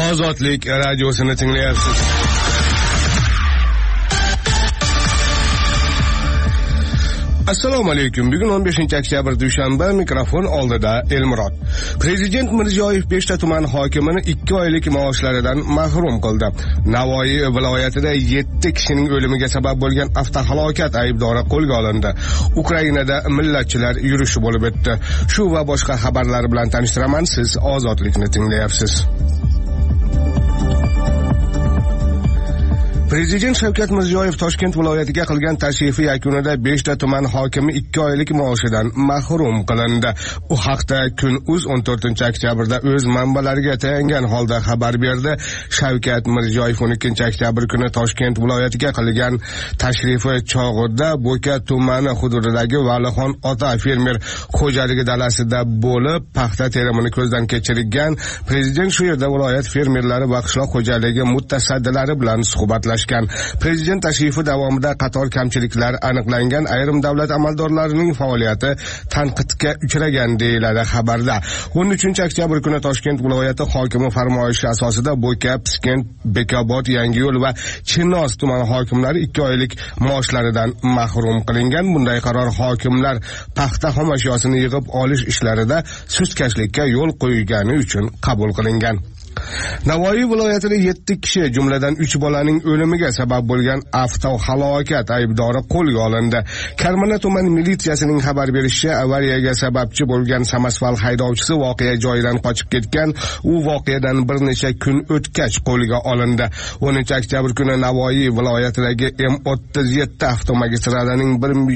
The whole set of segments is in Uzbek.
Ozodlik radiosini tinglayapsiz. Assalomu alaykum. Bugun 15-oktyabr dushanba, mikrofon oldida Elmurod. Prezident Mirziyoyev 5 ta tuman hokimini 2 oylik maoshlaridan mahrum qildi. Navoiy viloyatida 7 kishining o'limiga sabab bo'lgan avtohalokat aybdori qo'lga olindi. Ukrainada millatchilar yurishi bo'lib o'tdi. Shu va boshqa xabarlar bilan tanishtiraman. Siz Ozodlikni tinglayapsiz. Prezident Shavkat Mirziyoyev Toshkent viloyatiga qilgan tashrifi yakunida 5 ta tuman hokimi 2 oylik maoshidan mahrum qilindi. Bu haqda Kun.uz 14-oktyabrda o'z manbalariga tayangan holda xabar berdi. Shavkat Mirziyoyev 12-oktyabr kuni Toshkent viloyatiga qilgan tashrifi chog'ida Bo'ka tumani hududidagi Valixon ota fermer xo'jaligi dalasida bo'lib, paxta terimini ko'zdan kechirgan. Prezident shu yerda viloyat fermerlari va qishloq xo'jaligi mutasaddilari bilan suhbatlashdi. Prezident tashrifi davomida qator kamchiliklar aniqlangan, ayrim davlat amaldorlarining faoliyati tanqidga uchragan deyiladi xabarda. 13-oktyabr kuni Toshkent viloyati hokimi farmoyishi asosida Bo'ka, Piskent, Bekobod, Yangiyo'l va Chinoz tuman hokimlari 2 oylik maoshlaridan mahrum qilingan. Bunday qaror hokimlar paxta xomashyosini yig'ib olish ishlarida sustkashlikka yo'l qo'ygani uchun qabul qilingan. Navoiy viloyatida 7 kishi, jumladan 3 bolaning o'limiga sabab bo'lgan avtohalokat aybdori qo'lga olindi. Karmana tuman militsiyasining xabar berishicha, avariyaga sababchi bo'lgan Samasval haydovchisi voqea joyidan qochib ketgan. U voqeadan bir necha kun o'tgach qo'lga olindi. 10-oktyabr kuni Navoiy viloyatidagi M37 avtomagistralining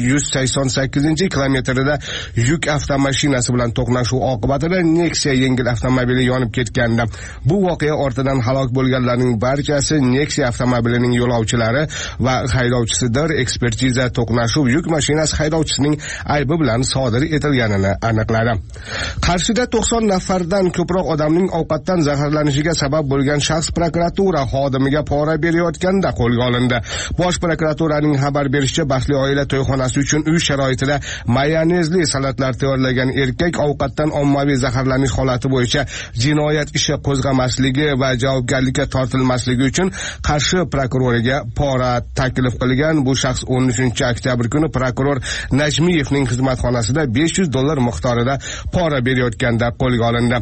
188-kilometrida yuk avtomashinasi bilan to'qnashuv oqibatida Nexia yengil avtomobili yonib ketgandi. Bu voqea ortidan halok bo'lganlarning barchasi Nexia avtomobilining yo'lovchilari va haydovchisidir. Ekspertiza to'qnashuv yuk mashinasi haydovchisining aybi bilan sodir etilganini aniqladi. Qarshida 90 nafardan ko'proq odamning ovqatdan zaharlanishiga sabab bo'lgan shaxs prokuratura xodimiga pora berayotganda qo'lga olindi. Bosh prokuraturaning xabar berishicha, baxtli oila to'yxonasi uchun uy sharoitida mayonezli salatlar tayyorlagan erkak ovqatdan ommaviy zaharlanish holati bo'yicha jinoyat ishi qo'zg'amasligi va javobgarlikka tortilmasligi uchun Qarshi prokuroriga pora taklif qilgan. Bu shaxs 13-oktyabr kuni prokuror Najmiyevning xizmatxonasida $500 miqdorida pora berayotganda qo'lga olindi.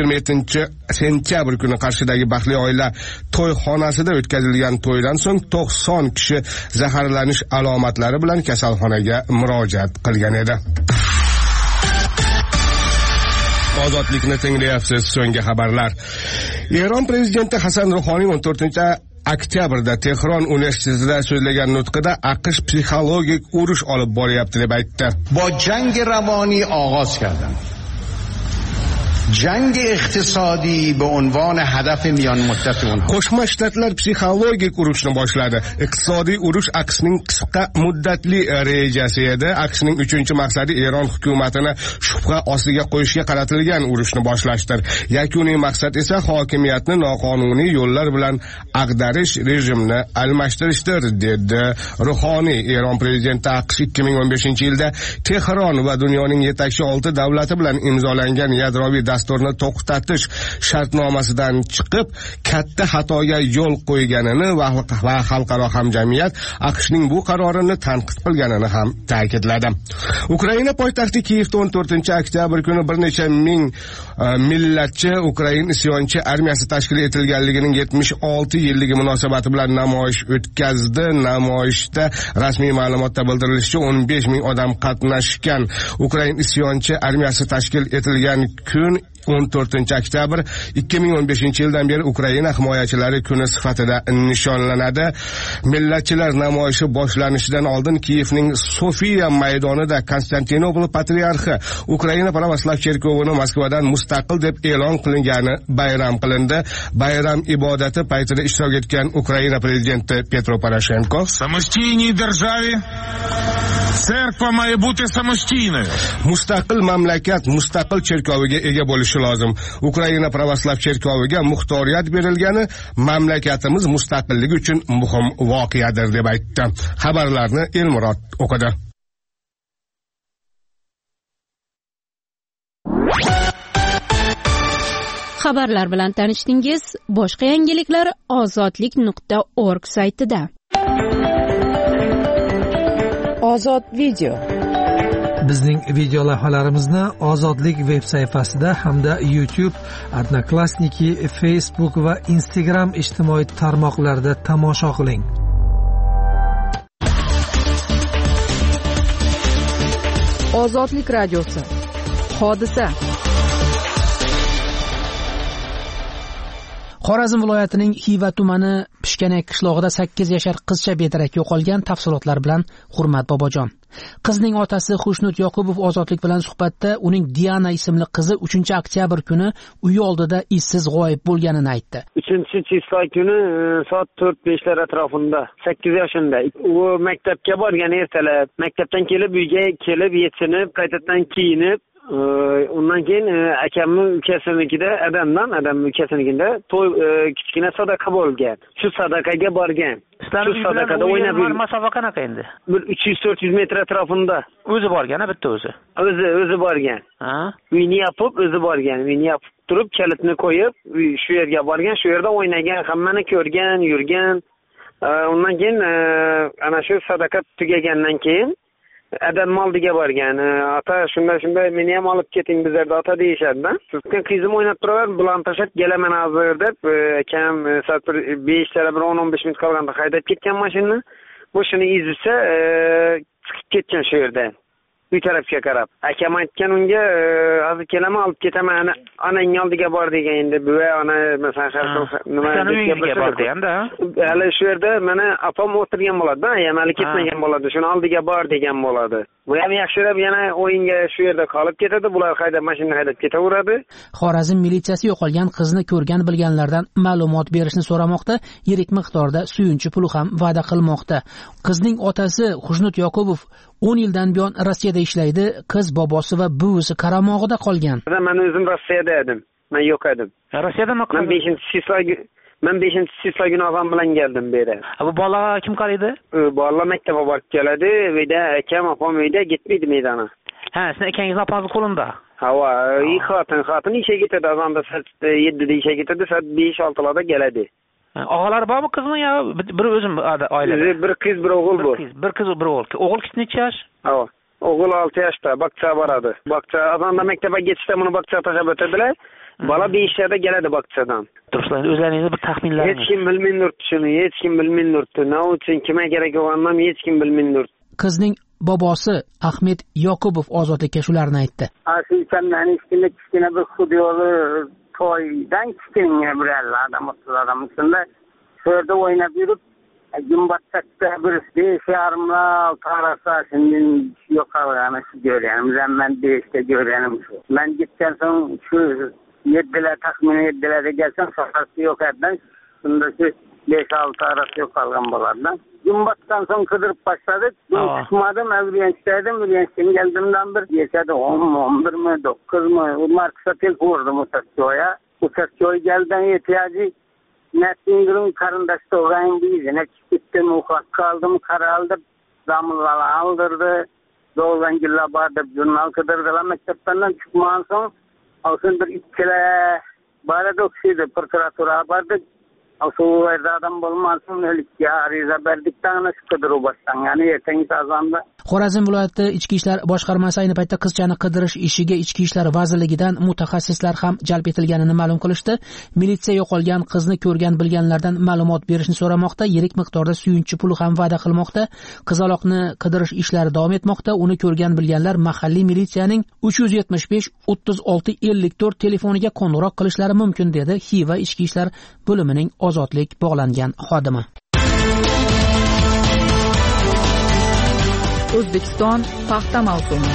27-sentyabr kuni Qarshidagi baxtli oila to'yxonasida o'tkazilgan to'ydan so'ng 90 kishi zaharlanish alomatlari bilan kasalxonaga murojaat qilgan edi. Ozodlikni tinglayapsiz. So'nggi xabarlar. Eron prezidenti Hasan Ruhoniy 14-oktyabrda Tehron universitetida so'zlagan nutqida AQSh psixologik urush olib boryapti deb aytdi. Ba jang ravoni og'oz kardam. جنگ اقتصادی به عنوان هدف میان مدت اون. Qo'shma Shtatlar psixologik urushni boshladi. Iqtisodiy urush AQShning qisqa muddatli rejasi edi. AQShning 3-maqsadi Eron hukumatini shubha ostiga qo'yishga qaratilgan urushni boshlashdir. Yakuniy maqsad esa hokimiyatni noqonuniy yo'llar bilan ag'darish, rejimni almashtirishdir, dedi Ruhoniy. Eron prezidenti AQSh 2015-yilda Tehron va dunyoning yetakchi 6 davlati bilan imzolangan yadroviy dasturni to'xtatish shartnomasidan chiqib, katta xatoga yo'l qo'yganini va xalqaro hamjamiyat AQShning bu qarorini tanqid qilganini ham ta'kidladi. Ukraina poytaxti Kiyevda 14-oktyabr kuni bir necha ming millatchi Ukrain isyonchi armiyasi tashkil etilganligining 76 yilligi munosabati bilan namoyish o'tkazdi. Namoyishda rasmiy ma'lumotda bildirilishicha 15 ming odam qatnashgan. Ukrain isyonchi armiyasi tashkil etilgan kun 14-oktyabr 2015-yildan beri Ukraina himoyachilari kuni sifatida nishonlanadi. Millatchilar namoyishi boshlanishidan oldin Kiyevning Sofiya maydonida Konstantinopol patriarxi Ukraina Pravoslav cherkovini Moskvadan mustaqil deb e'lon qilingani bayram qilindi. Bayram ibodati paytida ishtirok etgan Ukraina prezidenti Petro Poroshenko самостійній державі церква має бути самостійною. Mustaqil mamlakat mustaqil cherkoviga ega bo'lishi lozim. Ukraina Pravoslav cherkoviga muxtoriyat berilgani mamlakatimiz mustaqilligi uchun muhim voqeadir deb aytdi. Xabarlarni Elmurod o'qidi. Xabarlar bilan tanishdingiz. Boshqa yangiliklar ozodlik.org saytida. Ozod video. Bizning video lavhalarimizni Ozodlik veb sayfasida hamda YouTube, Odnoklassniki, Facebook va Instagram ijtimoiy tarmoqlarida tomosha qiling. Ozodlik radiosi. Hodisa. Xorazm viloyatining Xiva tumani Pishkanak qishlog'ida 8 yashar qizcha bedarak yo'qolgan. Tafsilotlar bilan Hurmat Bobojon. Qizning otasi Xushnut Yoqubov Ozodlik bilan suhbatda uning Diana ismli qizi 3-oktyabr kuni uyi oldida izsiz g'oyib bo'lganini aytdi. 3-chисло kuni soat 4-5lar atrofida 8 yoshida u maktabga borgan ertalab. Maktabdan kelib uyga kelib yetsinib, qaytadan kiyinib, undan keyin akamning ukasinikida adam ukasinikida to'y kichkina sadaqa bo'lgan. Shu sadaqaga borgan. Shu sadaqada o'ynab yurgan. Masofa qanaqa endi? 300-400 metr atrofida. O'zi borgan, bitta o'zi. O'zi borgan. Ha? Uyni yopib o'zi borgan. Uyni yopib turib, kalitni qo'yib, shu yerga borgan, shu yerda o'ynagan, hammani ko'rgan, yurgan. Undan keyin ana shu sadaqa tugagandan keyin adam oldiga borgan. Ota shunday meni ham olib keting bizlarda ota deyishadi-da. Sizga qizim o'ynab turaver, bilan tashlab kelaman hozir deb, akam soat 5:10-15 minut qolganda haydab ketgan mashinani. Bu shuni izlasa, chiqib ketgan shu yerda. Uy tarafga qarab. Akam aytgan unga, hozir kelaman, olib ketaman, onang oldiga bor degan. Endi buva ona masalan nima deb bor deganda. Hali shu yerda mana opam o'tirgan bo'ladi-da, hali ketmagan bo'ladi. Shuni oldiga bor degan bo'ladi. Bu ham yaxshirab yana o'yinga shu yerda qolib ketadi. Bular mashina haydab ketaveradi. Xorazm militsiyasi yo'qolgan qizni ko'rgan bilganlardan ma'lumot berishni so'ramoqda, yirik miqdorda suyunchi puli ham va'da qilmoqda. Qizning otasi Xushnut Yoqubov 10 yildan buyon Rossiyada ishlaydi. Qiz bobosi va buvisi qaramog'ida qolgan. Men o'zim Rossiyada edim. Men yo'q edim. Rossiyadami? Men 5-chисло kuni og'am bilan keldim bu yerga. Bu bola kim qaraydi? Bola maktabga borib keladi, uyda akam, opam uyda ketmaydi maydona. Ha, sizning akangiz opangiz qo'linda. Hava, xotin ishga ketadi, azonda soat 7da ishga ketadi, soat 5-6larda keladi. Og'alar bormi qizmi yo bir o'zim oilada? Bir qiz, bir o'g'il bor. Bir qiz, bir o'g'il. O'g'il necha yosh? Hava. O'g'il 6 yoshda, baqcha boradi. Baqcha azonda maktabga ketishda buni baqcha tashlab o'tadilar. Bola 5 yoshda keladi baqchadan. Turishlar, o'zlaringizni bir taxminlaringiz. Hech kim bilmaydi shuni, hech kim bilmaydi. Nima uchun kimga kerak bo'lganini hech kim bilmaydi. Qizning bobosi Ahmed Yoqubov Ozodlikka shularni aytdi. Aslida kichkina bir xudiyoli to'ydan kichkina bir adam shunda shu yerda o'ynab yurib, Gumbatchakda bir 5,5 tarafta şimdi yo'qolgani shu ko'rganimdan men 5'te ko'rganim shu. Men gitgan so'ng shu 7'ler taxmin 7'lerde gelsem sokakta yok eden. Şunda şu 5-6 arası yok kalgan bo'lardi. Gumbatdan so'ng qidirib başladık. Ben çıkmadım, Ürgenç'teydim. Ürgenç'ten geldiğimden bir geçedi 10-11 mi, 9 mu? Onlar kısa tek vurdum Uçakçı'ya. Uçakçı'ya gelden ihtiyacı Nettinger'ın karındaşta olayım değildi. Ne gittim, ufak kaldım, kara aldım. Damlalı aldırdı. Doğudan gilla bardı, jurnal kıdırdılar. Mektepten çıkmadan so'ng Alsın bir ikkile barada oksiydi, prokuratura bardık. Asıl adam bulmasın, ölikya ariza berdikten qidiruv boshlangan, ertangi azonda. Xorazm viloyati Ichki ishlar boshqarmasi ayni paytda qizchani qidirish ishiga Ichki ishlar vazirligidan mutaxassislar ham jalb etilganini ma'lum qilishdi. Militsiya yo'qolgan qizni ko'rgan bilganlardan ma'lumot berishni so'ramoqda, yirik miqdorda suyunchi pul ham va'da qilmoqda. Qizaloqni qidirish ishlari davom etmoqda. Uni ko'rgan bilganlar mahalliy militsiyaning 375 36 54 telefoniga qo'ng'iroq qilishlari mumkin dedi Xiva Ichki ishlar bo'limining Ozodlik bog'langan xodimi. O'zbekiston paxta mavsumi.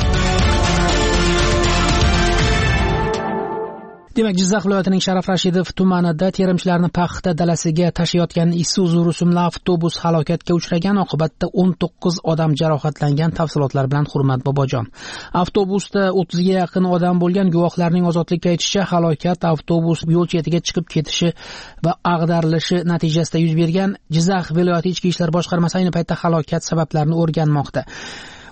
Demak, Jizzax viloyatining Sharaf Rashidov tumanida terimchilarni paxta dalasiga tashiyotgan Isuzu rusumli avtobus halokatga uchragan, oqibatda 19 odam jarohatlangan. Tafsilotlar bilan Hurmat Bobojon. Avtobusda 30 ga yaqin odam bo'lgan. Guvohlarning Ozodlikka aytishicha, halokat avtobus yo'l chetiga chiqib ketishi va ag'darilishi natijasida yuz bergan. Jizzax viloyati Ichki ishlar boshqarmasi ayni paytda halokat sabablarini o'rganmoqda.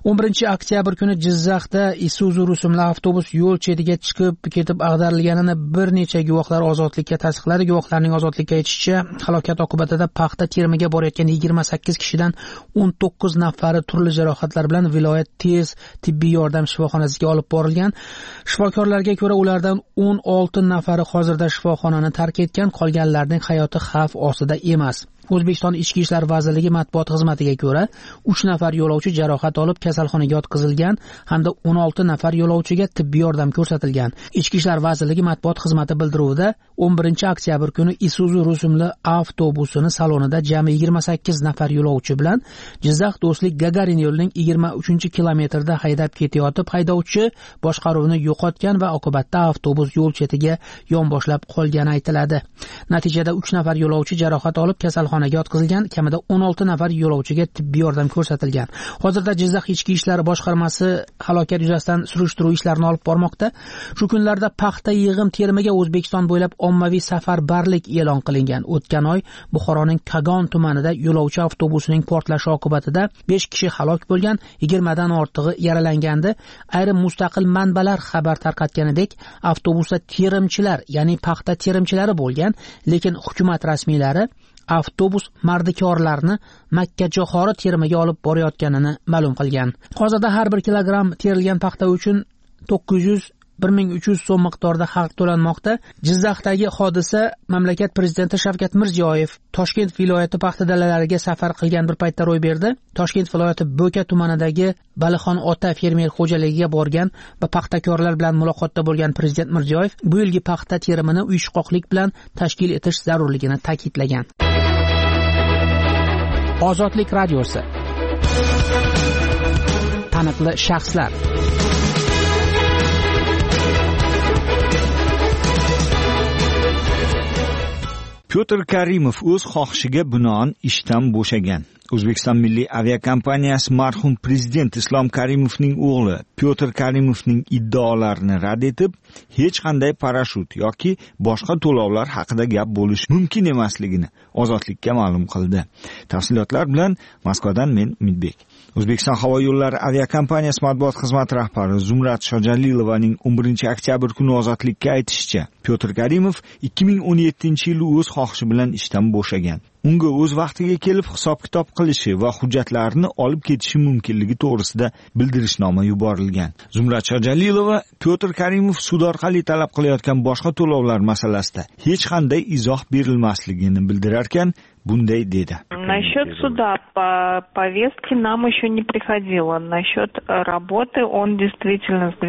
11-oktyabr kuni Jizzaxda Isuzu rusumli avtobus yo'l chetiga chiqib ketib ag'darilganini bir necha guvohlar ozodlikka tasdiqladi. Guvohlarning ozodlikka aytishicha, halokat oqibatida paxta terimiga borayotgan 28 kishidan 19 nafari turli jarohatlar bilan viloyat tez tibbiy yordam shifoxonasiga olib borilgan. Shifokorlarga ko'ra, ulardan 16 nafari hozirda shifoxonani tark etgan, qolganlarning hayoti xavf ostida emas. O'zbekiston Ichki ishlar vazirligi matbuot xizmatiga ko'ra, 3 nafar yo'lovchi jarohat olib kasalxonaga yotqizilgan hamda 16 nafar yo'lovchiga tibbiy yordam ko'rsatilgan. Ichki ishlar vazirligi matbuot xizmati bildiruvida 11-oktyabr kuni Isuzu rusumli avtobusining salonida jami 28 nafar yo'lovchi bilan Jizzax Do'stlik Gagarin yo'lining 23-kilometrida haydab ketayotib, haydovchi boshqaruvni yo'qotgan va oqibatda avtobus yo'l chetiga yonboshlab qolgani aytiladi. Natijada 3 nafar yo'lovchi jarohat olib kasalxonaga yotqizilgan, kamida 16 nafar yo'lovchiga tibbiy yordam ko'rsatilgan. Hozirda Jizzax Ichki ishlar boshqarmasi halokat yuzasidan surishtiruv ishlarini olib bormoqda. Shu kunlarda paxta yig'im terimiga O'zbekiston bo'ylab ommaviy safarbarlik e'lon qilingan. O'tgan oy Buxoroning Kagon tumanida yo'lovchi avtobusining portlashi oqibatida 5 kishi halok bo'lgan, 20 dan ortig'i yaralangandi. Ayrim mustaqil manbalar xabar tarqatganidek, avtobusda terimchilar, ya'ni paxta terimchilari bo'lgan, lekin hukumat rasmiylari avtobus mardikorlarni Makkajo'xori terimiga olib borayotganini ma'lum qilgan. Hozirda har 1 kilogramm terilgan paxta uchun 900-1300 so'm miqdorida haq to'lanmoqda. Jizzaxdagi hodisa mamlakat prezidenti Shavkat Mirziyoyev Toshkent viloyati paxta dalalariga safar qilgan bir paytda ro'y berdi. Toshkent viloyati Bo'ka tumanidagi Balixon ota fermer xo'jaligiga borgan va paxtakorlar bilan muloqotda bo'lgan prezident Mirziyoyev bu yilgi paxta terimini uyushqoqlik bilan tashkil etish zarurligini ta'kidlagan. Ozodlik radiosi. Taniqli shaxslar. Pyotr Karimov o'z xohishiga binoan ishdan bo'shagan. O'zbekiston Milliy aviakompaniyasi marhum prezident Islom Karimovning o'g'li Pyotr Karimovning iddaolarini rad etib, hech qanday parashyut yoki boshqa to'lovlar haqida gap bo'lishi mumkin emasligini Ozodlikka ma'lum qildi. Tafsilotlar bilan Moskvadan men Umidbek. O'zbekiston havo yo'llari aviakompaniyasi matbuot xizmati rahbari Zumrat Shojalilovaning 11-oktyabr kuni Ozodlikka aytishicha, Pyotr Karimov 2017-yil o'z xohishi bilan ishdan bo'shagan. Unga o'z vaqtiga kelib hisob-kitob qilishi va hujjatlarini olib ketishi mumkinligi to'g'risida bildirishnoma yuborilgan. Zumrat Shojalilova Pyotr Karimov sud orqali talab qilayotgan boshqa to'lovlar masalasida hech qanday izoh berilmasligini bildirarkan, bunday dedi. Насчет суда по повестке нам еще не приходило. Насчет работы он действительно с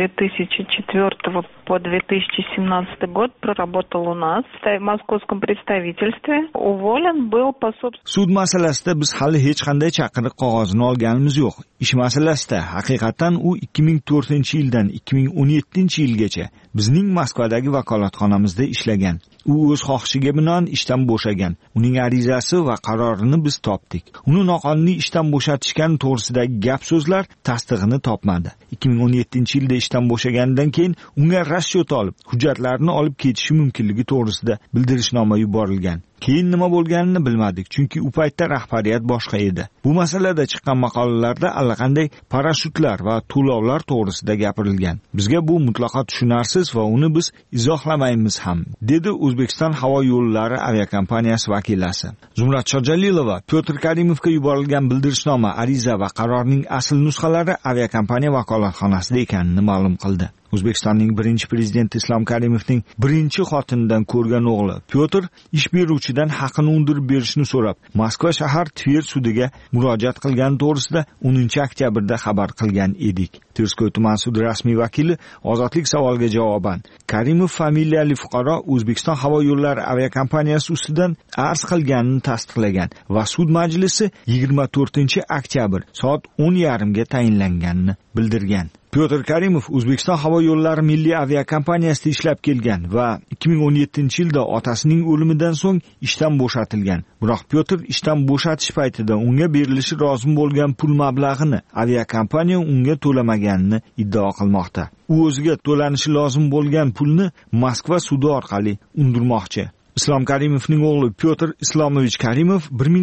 2004 по 2017 год проработал у нас в московском представительстве. Уволен был по собственному... Sud masalasida biz hali hech qanday chaqiriq qog'ozini olganimiz yo'q. Ish masalasida haqiqatan u 2004-yildan 2017-yilgacha bizning Moskvadagi vakolatxonamizda ishlagan. U o'z xohishiga binoan ishdan bo'shagan. Uning arizasi va qarorini biz topdik. Uni noqonuniy ishdan bo'shatishgani to'g'risidagi gap so'zlar tasdig'ini topmadi. 2017-yilda ishdan bo'shaganidan keyin unga rashyot olib, hujjatlarini olib ketishi mumkinligi to'g'risida bildirishnoma yuborilgan. Keyin nima bo'lganini bilmadik, chunki u paytda rahbariyat boshqa edi. Bu masalada chiqqan maqolalarda allaqanday parashyutlar va to'lovlar to'g'risida gapirilgan. Bizga bu mutlaqo tushunarsiz va uni biz izohlamaymiz ham, dedi O'zbekiston havo yo'llari aviakompaniyasi vakilasi. Zumrat Shojalilova Pyotr Karimovga yuborilgan bildirishnoma, ariza va qarorning asl nusxalari aviakompaniya vakolatxonasida ekanini ma'lum qildi. O'zbekistonning birinchi prezidenti Islom Karimovning birinchi xotinidan ko'rgan o'g'li Pyotr ish beruvchidan haqini undirib berishni so'rab, Moskva shahar Tver sudiga murojaat qilgani to'g'risida 10-oktyabrda xabar qilgan edik. Terskoy tuman sudi rasmiy vakili Ozodlik savoliga javoban, Karimov familiyali fuqaro O'zbekiston havo yo'llari aviakompaniyasi ustidan arz qilganini tasdiqlagan va sud majlisi 24-oktyabr soat 10:30 ga tayinlanganini bildirgan. Pyotr Karimov O'zbekiston havo yo'llari milliy aviakompaniyasida ishlab kelgan va 2017-yilda otasining o'limidan so'ng ishdan bo'shatilgan. Biroq Pyotr ishdan bo'shatish paytida unga berilishi lozim bo'lgan pul mablag'ini aviakompaniya unga to'lamaganini iddao qilmoqda. U o'ziga to'lanishi lozim bo'lgan pulni Moskva sudi orqali undirmoqchi. Islom Karimovning o'g'li Pyotr Islomovich Karimov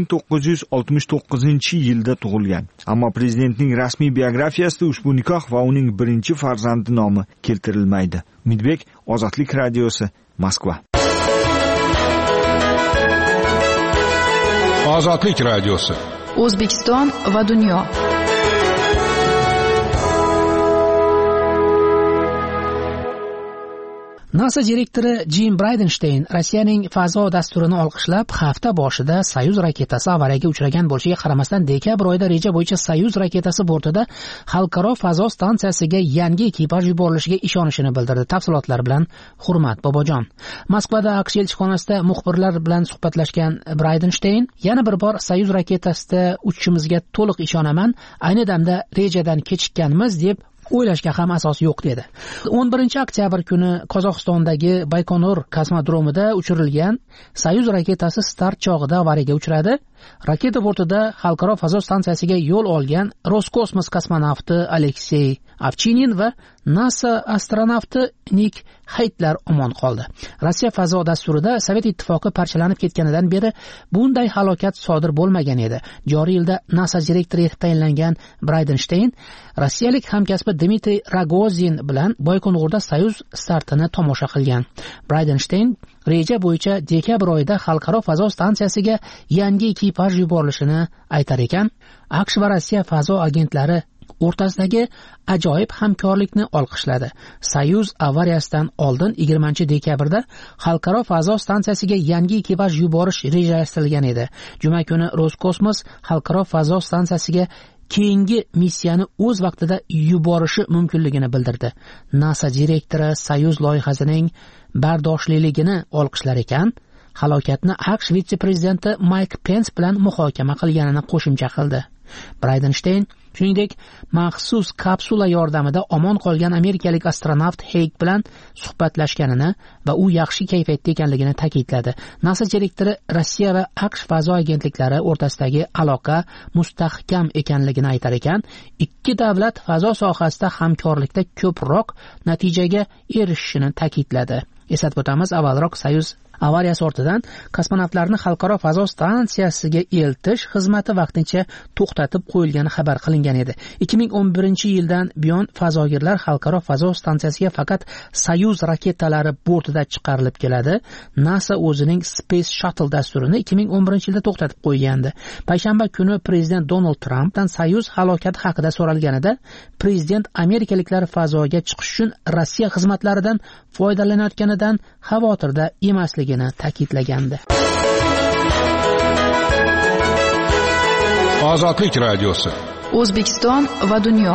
1969-yilda tug'ilgan. Ammo prezidentning rasmiy biografiyasida ushbu nikoh va uning birinchi farzandi nomi keltirilmaydi. Umidbek, Ozodlik radiosi, Moskva. Ozodlik radiosi. O'zbekiston va dunyo. NASA direktori Jim Bridenstine Rossiyaning fazo dasturini olqishlab, hafta boshida Soyuz raketasi avariyaga uchragan bo'lishiga qaramasdan dekabr oyida reja bo'yicha Soyuz raketasi bortida xalqaro fazo stansiyasiga yangi ekipaj yuborilishiga ishonishini bildirdi. Tafsilotlar bilan Hurmat Bobojon. Moskvada AQSh elchixonasida muxbirlar bilan suhbatlashgan Bridenstine yana bir bor Soyuz raketasida uchishimizga to'liq ishonaman, ayni damda rejadan kechikkanmiz deb o'ylashga ham asos yo'q dedi. 11-oktyabr kuni Qozog'istondagi Baykonur kosmodromida uchirilgan Soyuz raketasi start chog'ida avariyaga uchradi. Raketa bortida xalqaro fazo stansiyasiga yo'l olgan Roskosmos kosmonavti Aleksey Ovchinin va NASA astronavti Nik Haytlar omon qoldi. Rossiya fazo dasturida Sovet ittifoqi parchalanib ketganidan beri bunday halokat sodir bo'lmagan edi. Joriy yilda NASA direktori etib tayinlangan Bridenstine rossiyalik hamkasbi Dmitriy Rogozin bilan Baykonurda Soyuz startini tomosha qilgan. Bridenstine reja bo'yicha dekabr oyida xalqaro fazo stansiyasiga yangi ekipaj yuborilishini aytar ekan, AQSh va Rossiya fazo agentlari o'rtasidagi ajoyib hamkorlikni olqishladi. Soyuz avariyasidan oldin 20-dekabrda xalqaro fazo stansiyasiga yangi ekipaj yuborish rejalashtirilgan edi. Juma kuni Roskosmos xalqaro fazo stansiyasiga keyingi missiyani o'z vaqtida yuborishi mumkinligini bildirdi. NASA direktori Soyuz loyihasining bardoshliligini olqishlar ekan, halokatni AQSh vitse-prezidenti Mike Pence bilan muhokama qilganini qo'shimcha qildi. Bridenstine shuningdek maxsus kapsula yordamida omon qolgan amerikalik astronavt Hayk bilan suhbatlashganini va u yaxshi kayfiyatda ekanligini ta'kidladi. NASA direktori Rossiya va AQSh fazo agentliklari o'rtasidagi aloqa mustahkam ekanligini aytar ekan, ikki davlat fazo sohasida hamkorlikda ko'proq natijaga erishishini ta'kidladi. Eslatib o'tamiz, avvalroq Soyuz avariyasi ortidan kosmonavtlarni xalqaro fazo stansiyasiga eltish xizmati vaqtincha to'xtatib qo'yilgani xabar qilingan edi. 2011-yildan buyon fazogirlar xalqaro fazo stansiyasiga faqat Soyuz raketalari bortida chiqarilib keladi. NASA o'zining Space Shuttle dasturini 2011-yilda to'xtatib qo'ygandi. Payshanba kuni prezident Donald Trampdan Soyuz halokati haqida so'ralganida, prezident amerikaliklar fazoga chiqish uchun Rossiya xizmatlaridan foydalanayotganidan xavotirda emasligini ta'kidlagandi. Ozodlik radiosi. O'zbekiston va dunyo.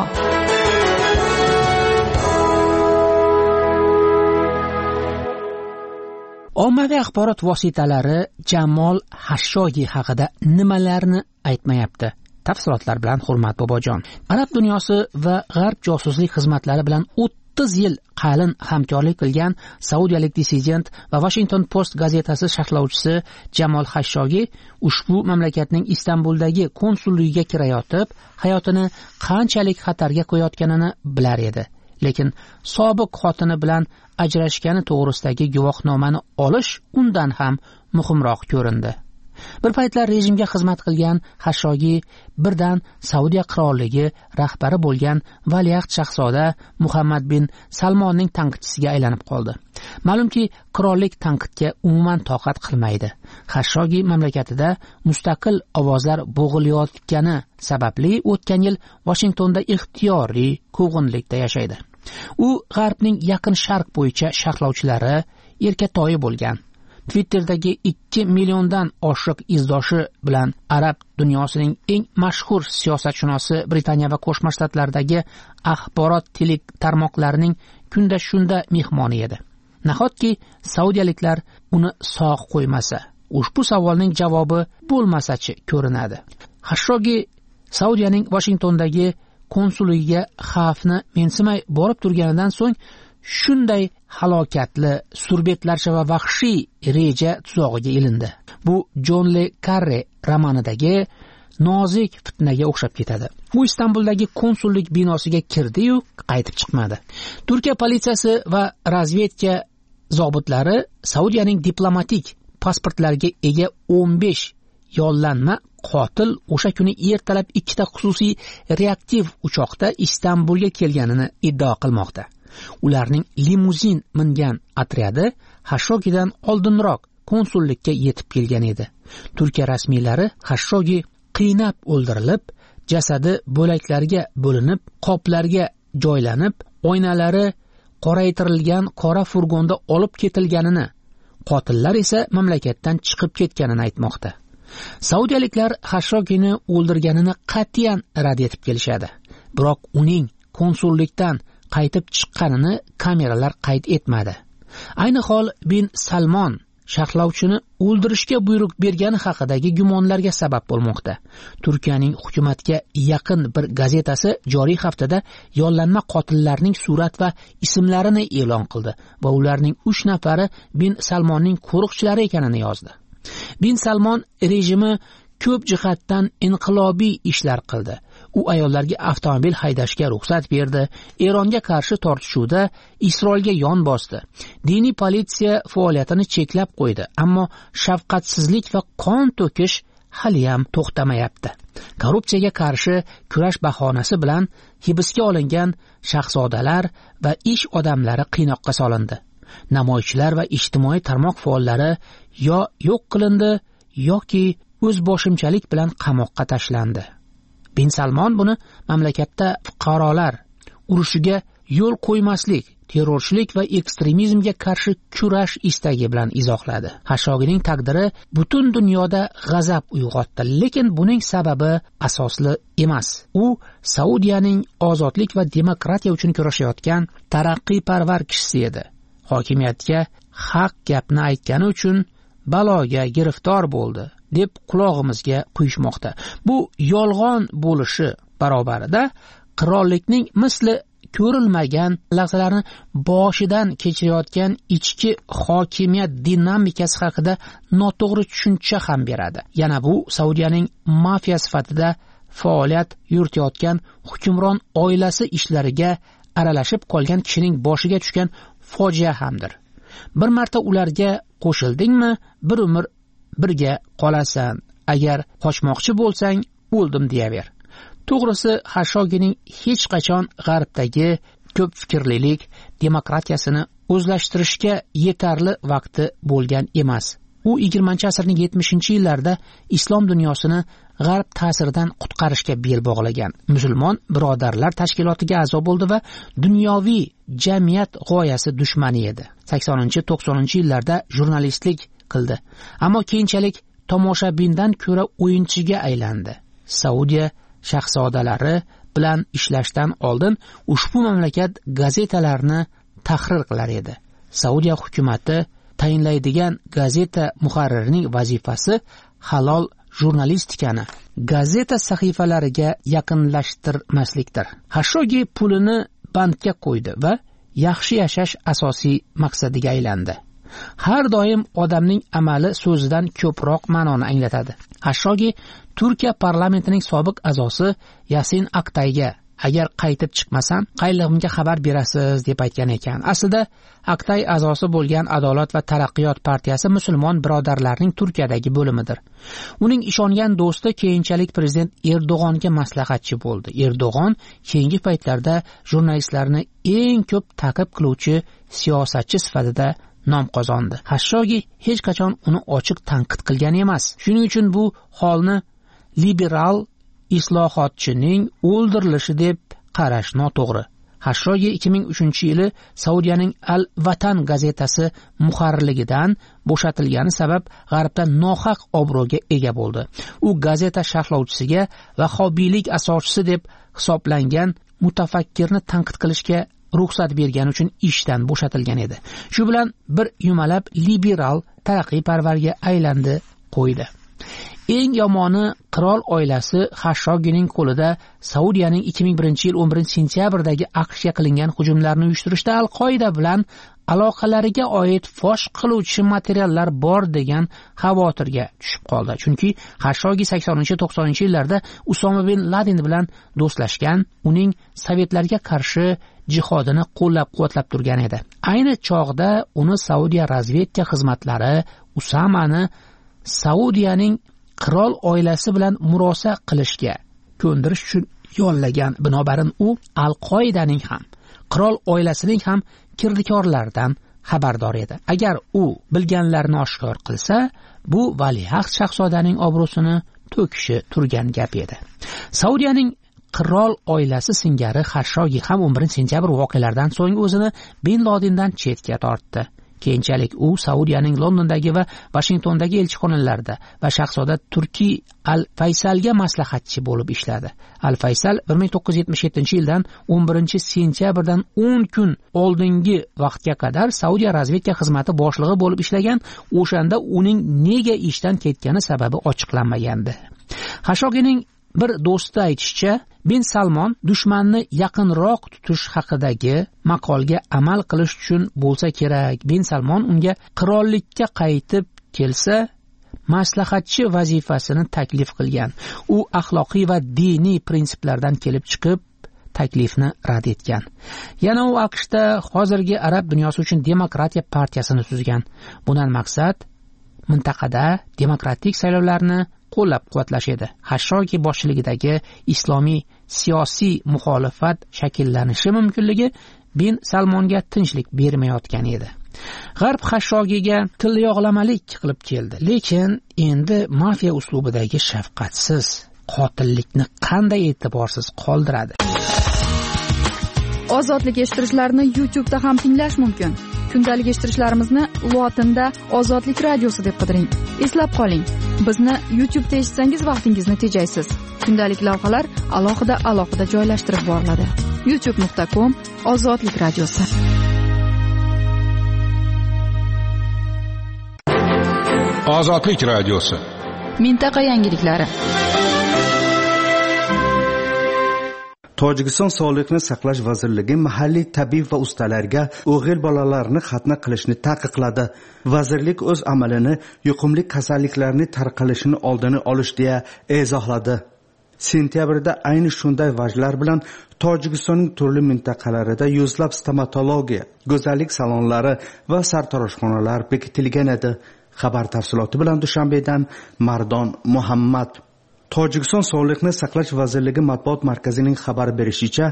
Ommaviy axborot vositalari Jamol Xashoggi haqida nimalarni aytmayapti? Tafsilotlar bilan Hurmat Bobojon. Arab dunyosi va G'arb josuslik xizmatlari bilan 30 yil qalin hamkorlik qilgan saudiyalik dissident va Washington Post gazetasi sharhlovchisi Jamol Xashoggi ushbu mamlakatning Istanbuldagi konsulligiga kirayotib, hayotini qanchalik xatarga qo'yayotganini bilar edi. Lekin sobiq xotini bilan ajrashgani to'g'risidagi guvohnomani olish undan ham muhimroq ko'rindi. Bir paytlar rejimga xizmat qilgan Xashoggi birdan Saudiya qirolligi rahbari bo'lgan valiahd shahzoda Muhammad bin Salmonning tanqidchisiga aylanib qoldi. Ma'lumki, qirollik tanqidga umuman toqat qilmaydi. Xashoggi mamlakatida mustaqil ovozlar bo'g'ilayotgani sababli o'tgan yil Washingtonda ixtiyoriy quvg'inlikda yashaydi. U G'arbning Yaqin Sharq bo'yicha sharhlovchilari erkatoyi bo'lgan. Twitter'dagi 2 milliondan oshiq izdoshi bilan arab dunyosining eng mashhur siyosatshunosi Britaniya va Qo'shma Shtatlardagi axborot tarmoqlarining kunda shunda mehmoni edi. Nahotki saudiyaliklar uni sog' qo'ymasa, ushbu savolning javobi bo'lmasachi ko'rinadi. Xashoggi Saudiyaning Washingtondagi konsulligiga xavfni mensimay borib turganidan so'ng shunday halokatli, surbetlarcha va vahshiy reja tuzog'iga ilindi. Bu John Le Carre romanidagi nozik fitnaga o'xshab ketadi. U Istanbuldagi konsullik binosiga kirdi-yu, qaytib chiqmadi. Turkiya politsiyasi va razvedka zobitlari Saudiyaning diplomatik pasportlarga ega 15 yollanma qotil o'sha kuni ertalab 2 ta xususiy reaktiv uchoqda Istanbulga kelganini iddao qilmoqda. Ularning limuzin mingan otryadi Xashoggidan oldinroq konsullikka yetib kelgan edi. Turkiya rasmiylari Xashoggi qiynab o'ldirilib, jasadi bo'laklarga bo'linib, qoplarga joylanib, oynalari qoraytirilgan qora furgonda olib ketilganini, qotillar esa mamlakatdan chiqib ketganini aytmoqda. Saudiyaliklar Xashoggini o'ldirganini qat'iyan rad etib kelishadi. Biroq uning konsullikdan qaytib chiqqanini kameralar qayd etmadi. Ayni hol bin Salmon sharhlovchini o'ldirishga buyruq bergani haqidagi gumonlarga sabab bo'lmoqda. Turkiyaning hukumatga yaqin bir gazetasi joriy haftada yollanma qotillarning surat va ismlarini e'lon qildi va ularning 3 nafari bin Salmonning qo'riqchilari ekanini yozdi. Bin Salmon rejimi ko'p jihatdan inqilobiy ishlar qildi. U ayollarga avtomobil haydashga ruxsat berdi, Eronga qarshi tortishuvda Isroilga yon bosdi. Diniy politsiya faoliyatini cheklab qo'ydi, ammo shafqatsizlik va qon to'kish hali ham to'xtamayapti. Korrupsiyaga qarshi kurash bahonasi bilan hibsga olingan shahzodalar va ish odamlari qiynoqqa solindi. Namoyishchilar va ijtimoiy tarmoq faollari yo yo'q qilindi yoki o'zboshimchalik bilan qamoqqa tashlandi. Bin Salmon buni mamlakatda fuqarolar urushiga yo'l qo'ymaslik, terrorchilik va ekstremizmga qarshi kurash istagi bilan izohladi. Xashoggining taqdiri butun dunyoda g'azab uyg'otdi, lekin buning sababi asosli emas. U Saudiyaning ozodlik va demokratiya uchun kurashayotgan taraqqiyparvar kishisi edi. Hokimiyatga haq gapni aytgani uchun baloga giriftor bo'ldi deb qulog'imizga quyishmoqda. Bu yolg'on bo'lishi barobarida qirollikning misli ko'rilmagan lahzalarni boshidan kechirayotgan ichki hokimiyat dinamikasi haqida noto'g'ri tushuncha ham beradi. Yana bu Saudiyaning mafiya sifatida faoliyat yuritayotgan hukmron oilasi ishlariga aralashib qolgan kishining boshiga tushgan fojia hamdir. Bir marta ularga qo'shildingmi, bir umr birga qolasan. Agar qochmoqchi bo'lsang, o'ldim deyaver. To'g'risi, Xashoggining hech qachon g'arbdagi ko'p fikrlilik demokratiyasini o'zlashtirishga yetarli vaqti bo'lgan emas. U 20-asrning 70-yillarida islom dunyosini g'arb ta'siridan qutqarishga bel bog'lagan musulmon birodarlar tashkilotiga a'zo bo'ldi va dunyoviy jamiyat g'oyasi dushmani edi. 80-90-yillarda jurnalistlik qildi, ammo keyinchalik tomoshabindan ko'ra o'yinchiga aylandi. Saudiya shahzodalari bilan ishlashdan oldin ushbu mamlakat gazetalarini tahrir qilar edi. Saudiya hukumati tayinlaydigan gazeta muharririning vazifasi halol jurnalistikani gazeta sahifalariga yaqinlashtirmaslikdir. Xashoggi pulini bankka qo'ydi va yaxshi yashash asosiy maqsadiga aylandi. Har doim odamning amali so'zidan ko'proq ma'noni anglatadi. Xashoggi Turkiya parlamentining sobiq a'zosi Yasin Aktayga agar qaytib chiqmasam, qaylig'imga xabar berasiz deb aytgan ekan. Aslida Aktay a'zosi bo'lgan Adolat va taraqqiyot partiyasi musulmon birodarlarning Turkiyadagi bo'limidir. Uning ishongan do'sti keyinchalik prezident Erdo'g'onga maslahatchi bo'ldi. Erdo'g'on keyingi paytlarda jurnalistlarni eng ko'p ta'qib qiluvchi siyosatchi sifatida nom qozondi. Xashoggi hech qachon uni ochiq tanqid qilgan emas. Shuning uchun bu holni liberal islohotchining o'ldirilishi deb qarash noto'g'ri. Xashoggi 2003-yili Saudiyaning Al-Vatan gazetasi muharrirligidan bo'shatilgani sabab g'arbda nohaq obro'ga ega bo'ldi. U gazeta sharhlovchisiga vahobiylik asoschisi deb hisoblangan mutafakkirni tanqid qilishga ruxsat bergani uchun ishdan bo'shatilgan edi. Shu bilan bir yumalab liberal taraqqiyparvarga aylandi qo'ydi. Eng yomoni qirol oilasi Xashoggining qo'lida Saudiyaning 2001-yil 11-sentyabrdagi AQShga qilingan hujumlarni uyushtirishda Al-Qoida bilan aloqalariga oid fosh qiluvchi materiallar bor degan xavotirga tushib qoldi. Chunki Xashoggi 80-90-yillarda Usoma bin Laden bilan do'stlashgan, uning sovetlarga qarshi jihodini qo'llab-quvvatlab turgan edi. Ayni chog'da uni Saudiya razvedka xizmatlari Usamani Saudiyaning qirol oilasi bilan murosa qilishga ko'ndirish uchun yollagan. Binobarin u Al-Qoidaning ham, qirol oilasining ham kirdikorlaridan xabardor edi. Agar u bilganlarini oshkor qilsa, bu valiahd shahzodaning obro'sini to'kishi turgan gap edi. Saudiyaning qirol oilasi singari Xashoggi ham 11-sentyabr voqealaridan so'ng o'zini Bin Ladendan chetga tortdi. Keyinchalik u Saudiyaning Londondagi va Washingtondagi elchixonalarida va shahzoda Turkiy Al-Faysalga maslahatchi bo'lib ishladi. Al-Faysal 1977-yildan 11-sentyabrdan 10 kun oldingi vaqtga qadar Saudiya razvedka xizmati boshlig'i bo'lib ishlagan. O'shanda uning nega ishdan ketgani sababi ochiqlanmagandi. Xashoggining bir do'sti aytishicha, Bin Salmon dushmanni yaqinroq tutish haqidagi maqolga amal qilish uchun bo'lsa kerak, Bin Salmon unga qirollikka qaytib kelsa, maslahatchi vazifasini taklif qilgan. U axloqiy va diniy prinsiplardan kelib chiqib taklifni rad etgan. Yana u AQShda hozirgi arab dunyosi uchun demokratiya partiyasini tuzgan. Bundan maqsad mintaqada demokratik saylovlarni qo'llab-quvvatlash edi. Xashoggi boshchiligidagi islomiy siyosiy muxolifat shakllanishi mumkinligi Bin Salmonga tinchlik bermayotgan edi. G'arb Xashoggiga tilyog'lamalik qilib keldi, lekin endi mafiya uslubidagi shafqatsiz qotillikni qanday e'tiborsiz qoldiradi? Ozodlik eshittirishlarni YouTube'da ham tinglash mumkin. Kundalik eshittirishlarimizni lotinda Ozodlik radiosi deb qidiring. Eslab qoling, bizni YouTube'da eshitsangiz vaqtingizni tejaysiz. Kundalik lavhalar alohida joylashtirib boriladi. youtube.com/Ozodlik radiosi. Ozodlik radiosi. Mintaqa yangiliklari. Tojikiston Sog'liqni saqlash vazirligi mahalliy tabib va ustalarga o'g'il bolalarni xatna qilishni taqiqladi. Vazirlik o'z amalini yuqumli kasalliklarning tarqalishini oldini olish deya izohladi. Sentyabrda ayni shunday vajlar bilan Tojikistonning turli mintaqalarida yuzlab stomatologiya, go'zallik salonlari va sartaroshxonalar bekitilgan edi. Xabar tafsiloti bilan Dushanbedan Mardon Muhammad. Tojikiston Sog'liqni saqlash vazirligi matbuot markazining xabar berishicha,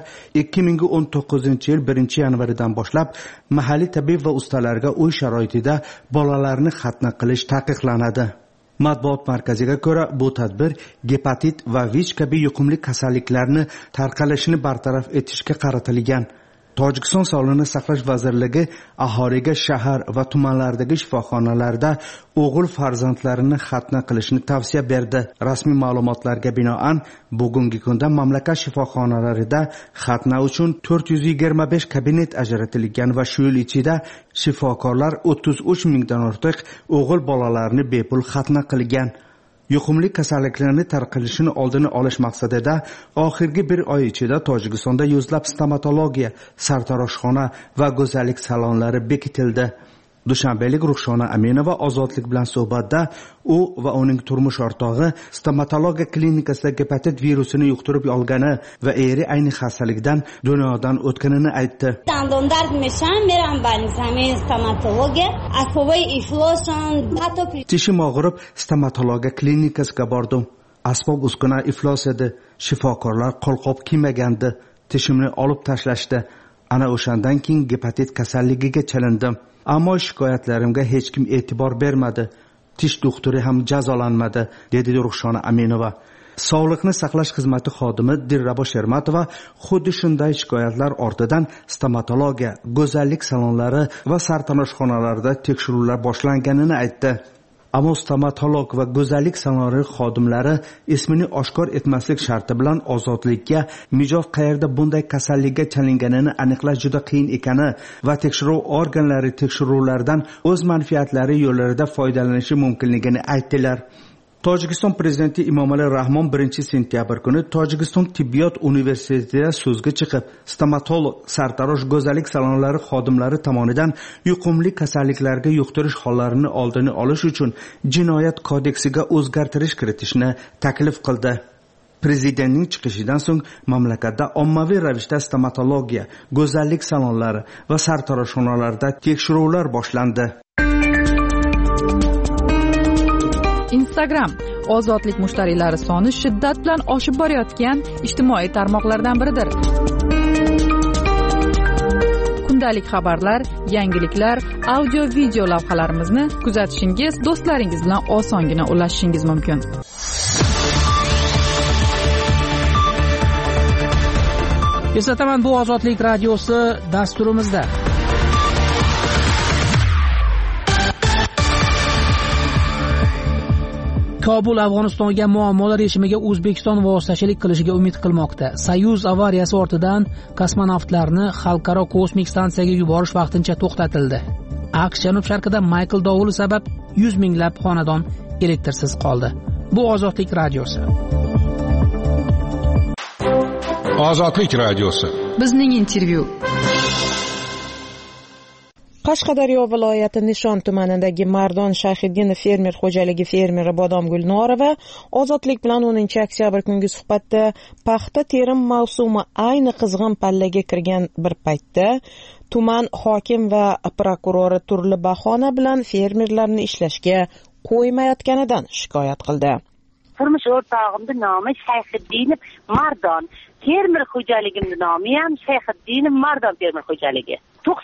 2019-yil 1-yanvardan boshlab mahalliy tabib va ustalarga uy sharoitida bolalarni xatna qilish taqiqlanadi. Matbuot markaziga ko'ra, bu tadbir gepatit va VICH kabi yuqumli kasalliklarni tarqalishini bartaraf etishga qaratilgan. Tojikiston Sog'liqni saqlash vazirligi aholiga shahar va tumanlardagi shifoxonalarda o'g'il farzandlarini xatna qilishni tavsiya berdi. Rasmiy ma'lumotlarga binoan, bugungi kunda mamlakat shifoxonalarida xatna uchun 425 kabinet ajratilgan va shu yil ichida shifokorlar 33 mingdan ortiq o'g'il bolalarni bepul xatna qilgan. Yuqumli kasalliklarni tarqalishini oldini olish maqsadida oxirgi bir oy ichida Tojikistonda yuzlab stomatologiya, sartaroshxona va go'zallik salonlari bekitildi. Dushanbelik Ruxshona Aminova Ozodlik bilan suhbatda u va uning turmush o'rtog'i stomatologiya klinikasida gepatit virusini yuqtirib olgani va eri ayni xastalikdan dunyodan o'tganini aytdi. Dandon dard mishan, meram balnizamin stomatologiya, asboboy iflosan, hatto tishim og'rib stomatologiya klinikasiga bordim. Asbob uskuna iflos edi. Shifokorlar qo'lqop kiymagandi. Tishimni olib tashlashdi. Ana o'shandan keyin gepatit kasalligiga chalindim. Ammo shikoyatlarimga hech kim e'tibor bermadi. Tish doktori ham jazolanmadi, dedi Ruxshona Aminova. Sog'liqni saqlash xizmati xodimi Dilrabo Shermatova xuddi shunday shikoyatlar ortidan stomatologiya, go'zallik salonlari va sartaroshxonalarda tekshiruvlar boshlanganini aytdi. Ammo stomatolog va go'zallik salonlari xodimlari ismini oshkor etmaslik sharti bilan ozodlikka mijoz qayerda bunday kasallikka chalinganini aniqlash juda qiyin ekani va tekshiruv organlari tekshiruvlardan o'z manfaatlari yo'llarida foydalanishi mumkinligini aytdilar. Tojikiston prezidenti Emomali Rahmon 1-sentyabr kuni Tojikiston tibbiyot universitetida so'zga chiqib, stomatolog, sartarosh, go'zallik salonlari xodimlari tomonidan yuqumli kasalliklarga yuqtirish hollarini oldini olish uchun jinoyat kodeksiga o'zgartirish kiritishni taklif qildi. Prezidentning chiqishidan so'ng mamlakatda ommaviy ravishda stomatologiya, go'zallik salonlari va sartaroshxonalarda tekshiruvlar boshlandi. Instagram ozodlik mushtariylari soni shiddat bilan oshib borayotgan ijtimoiy tarmoqlardan biridir. Kundalik xabarlar, yangiliklar, audio video lavhalarimizni kuzatishingiz, do'stlaringiz bilan osongina ulashishingiz mumkin. Eslataman, bu Ozodlik radiosi dasturimizda. Kobul Afg'onistonga muammolar yechimiga O'zbekiston vositachilik qilishiga umid qilmoqda. Soyuz avariyasi ortidan kosmonavtlarni xalqaro kosmik stansiyaga yuborish vaqtincha to'xtatildi. AQSh janub-sharqida Michael dovuli sabab 100 minglab xonadon elektrsiz qoldi. Bu Ozodlik radiosi. Ozodlik radiosi. Bizning intervyu. Qashqadaryo viloyati Nishon tumanidagi Mardon Shayxiddinov fermer xo'jaligi fermeri Bodom Gulnorova Ozodlik bilan 10-oktyabr kungi suhbatda paxta terim mavsumi ayni qizg'in pallaga kirgan bir paytda tuman hokim va prokurori turli bahona bilan fermerlarni ishlashga qo'ymayotganidan shikoyat qildi. Turmush o'rtog'imning nomi Shayxiddinov Mardon. Fermer xo'jaligimning nomi ham Shayxiddinov Mardon fermer xo'jaligi.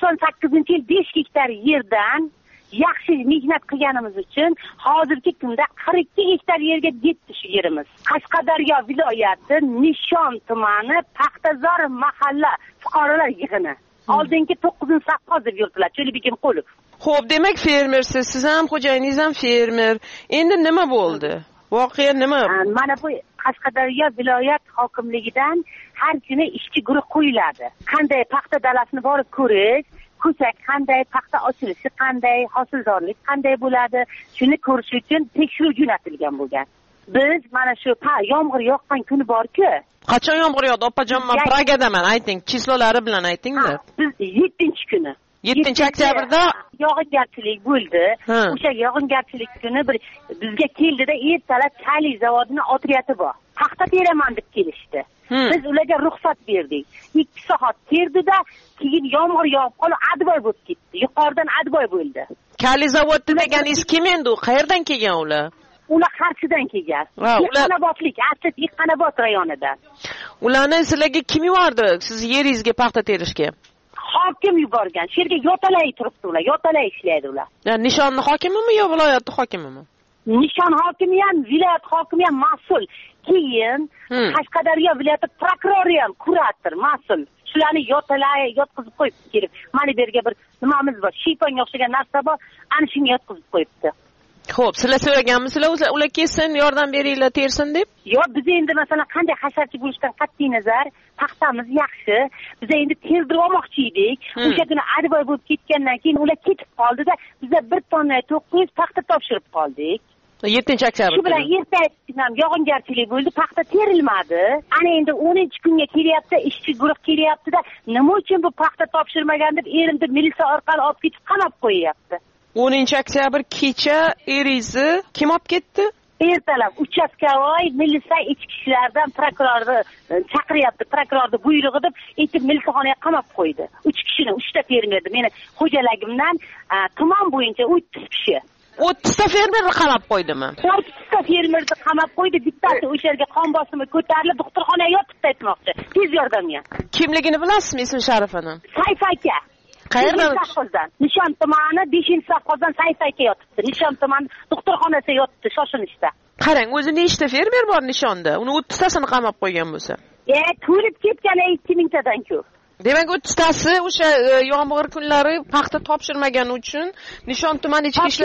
98-yil 5 gektar yerdan yaxshi mehnat qilganimiz uchun hozirgi kunda 42 gektar yerga yetdi shu yerimiz. Qashqadaryo viloyati Nishon tumani Paxtazor mahalla fuqarolar yig'ini. Oldingi 9-savxoz deb yurtilar, Cho'libekim Qulov. Xo'p, demak fermersiz, siz ham xo'jayiningiz ham fermer. Endi nima bo'ldi? Voqea nima? Mana bu Qashqadaryo viloyat hokimligidan har kuni ishchi guruh qo'yiladi. Qanday paxta dalasini borib ko'rish, ko'sak qanday, paxta ochilishi qanday, hosildorlik qanday bo'ladi, shuni ko'rish uchun tekshiruv jo'natilgan bo'lgan. Biz mana shu yomg'ir yoqqan kuni bor-ku. Qachon yomg'ir yog'di, opajon? Men Pragadaman, ayting, chislolari bilan aytinglar. Biz 7-kuni 7-oktyabrda yog'ingarchilik bo'ldi. O'sha yog'ingarchilik kuni bizga keldida ertalab Chali zavodining otryati bor. Paxta teraman deb kelishdi. Biz ularga ruxsat berdik. 2 soat terdida, keyin yomg'ir yog'ib qolib, advoy bo'lib ketdi. Yuqoridan advoy bo'ldi. Chali zavod deganingiz kim endi u? Qayerdan kelgan ular? Ular Qarshidan kelgan. Qanabotlik, Asad Qanabot rayonidan. Ularni sizlarga kim yubordi? Siz yeringizga paxta terishga? Hokim yuborgan. Shu yerga yotalay turibdi ular, yotalay ishlaydi ular. Nishonni hokimimi yo viloyatning hokimimi? Nishon hokimi ham, viloyat hokimi ham mas'ul. Keyin Qashqadaryo viloyati prokurori ham kurator, mas'ul. Shularni yotalay yotqizib qo'yibdi kelib. Mana bu yerga bir nimamiz bor, shiyponga o'xshagan narsa bor, ana shunga yotqizib qo'yibdi. Xo'p, sizlar so'raganmisizlar, ular kelsin, yordam beringlar, tersin deb? Yo'q, biz endi masalan qanday hasharchi bo'lishdan qat'iy nazar, paxtamiz yaxshi. Biz endi terdirib olmoqchi edik. O'sha kuni advoy bo'lib ketgandan keyin ular ketib qoldi-da, biz 1 tonna 900 paxta topshirib qoldik. 7-oktyabr. Shu bilan ertasi ham yog'ingarchilik bo'ldi, paxta terilmadi. Ana endi 10-kunga kelyapti, ishchi guruh kelyapti-da, nima uchun bu paxta topshirmagan deb erimni militsiya orqali olib ketib qamab qo'yyapti. 10-oktyabr kecha eringizni kim olib ketdi? Ertalab uchastkavoy militsiya ichki ishlardan prokurorni chaqiryapti, prokurorni buyrug'i deb aytib militsiyaxonaga qamab qo'ydi. 3 kishini, 3 ta fermerni, meni xo'jaligimdan tuman bo'yicha 30 kishi. 30 ta fermerni qamab qo'ydimi? 30 ta fermerni qamab qo'ydi, bittasi o'sha yerga qon bosimi ko'tarilib doktorxonaga yotibdi aytmoqchi. Tez yordamga. Kimligini bilasizmi, ismi sharifini? Sayfaka. Qayerdan? Nishon tumani 5-savxozdan Sayfaka yotibdi. Nishon tumani doktorxonasiga yotibdi, shoshinishda. Qarang, o'zi nechta fermer bor Nishonda? Uni 30 tasini qamab qo'ygan bo'lsa. To'lib ketgan 2000 tadan ko'p. Demak, 30 tasi o'sha yomg'ir kunlari paxta topshirmagani uchun Nishon tumani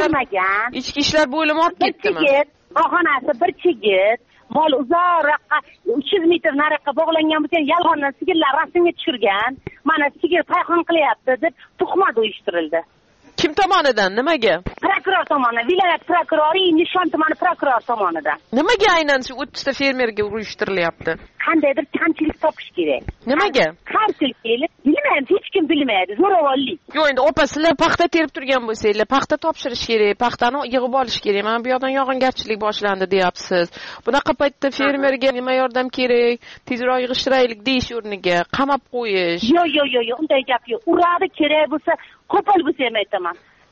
ichki ishlar bo'limi olib ketdimi? Bahonasi bir chigit, mol uzoqroqqa 300 metr nariroqqa bog'langan bo'lsa, yolg'ondan sigirlar rasmga tushirgan. Mana sigir payxon qilyapti deb tuhmat uyushtirildi. Kim tomonidan? Nimaga? Prokuror tomonidan, viloyat prokurori, Nishon tumani prokuror tomonidan. Nimaga aynan shu 30 ta fermerga uyushtirilyapti? Qandaydir kamchilik topish kerak. Nimaga? Kamchilik kelib, bilmayman, hech kim bilmaydi, zo'ravonlik. Yo'q, endi opa, sizlar paxta terib turgan bo'lsanglar, paxta topshirish kerak, paxtani yig'ib olish kerak. Mana bu yoqdan yog'ingarchilik boshlandi, deyapsiz. Bunaqa paytda fermerga nima yordam kerak? Tezroq yig'ishtiraylik deyish o'rniga qamab qo'yish. Yo'q, unday gap yo'q. Uradi kerak bo'lsa, qo'pol bo'lsa ham aytaman.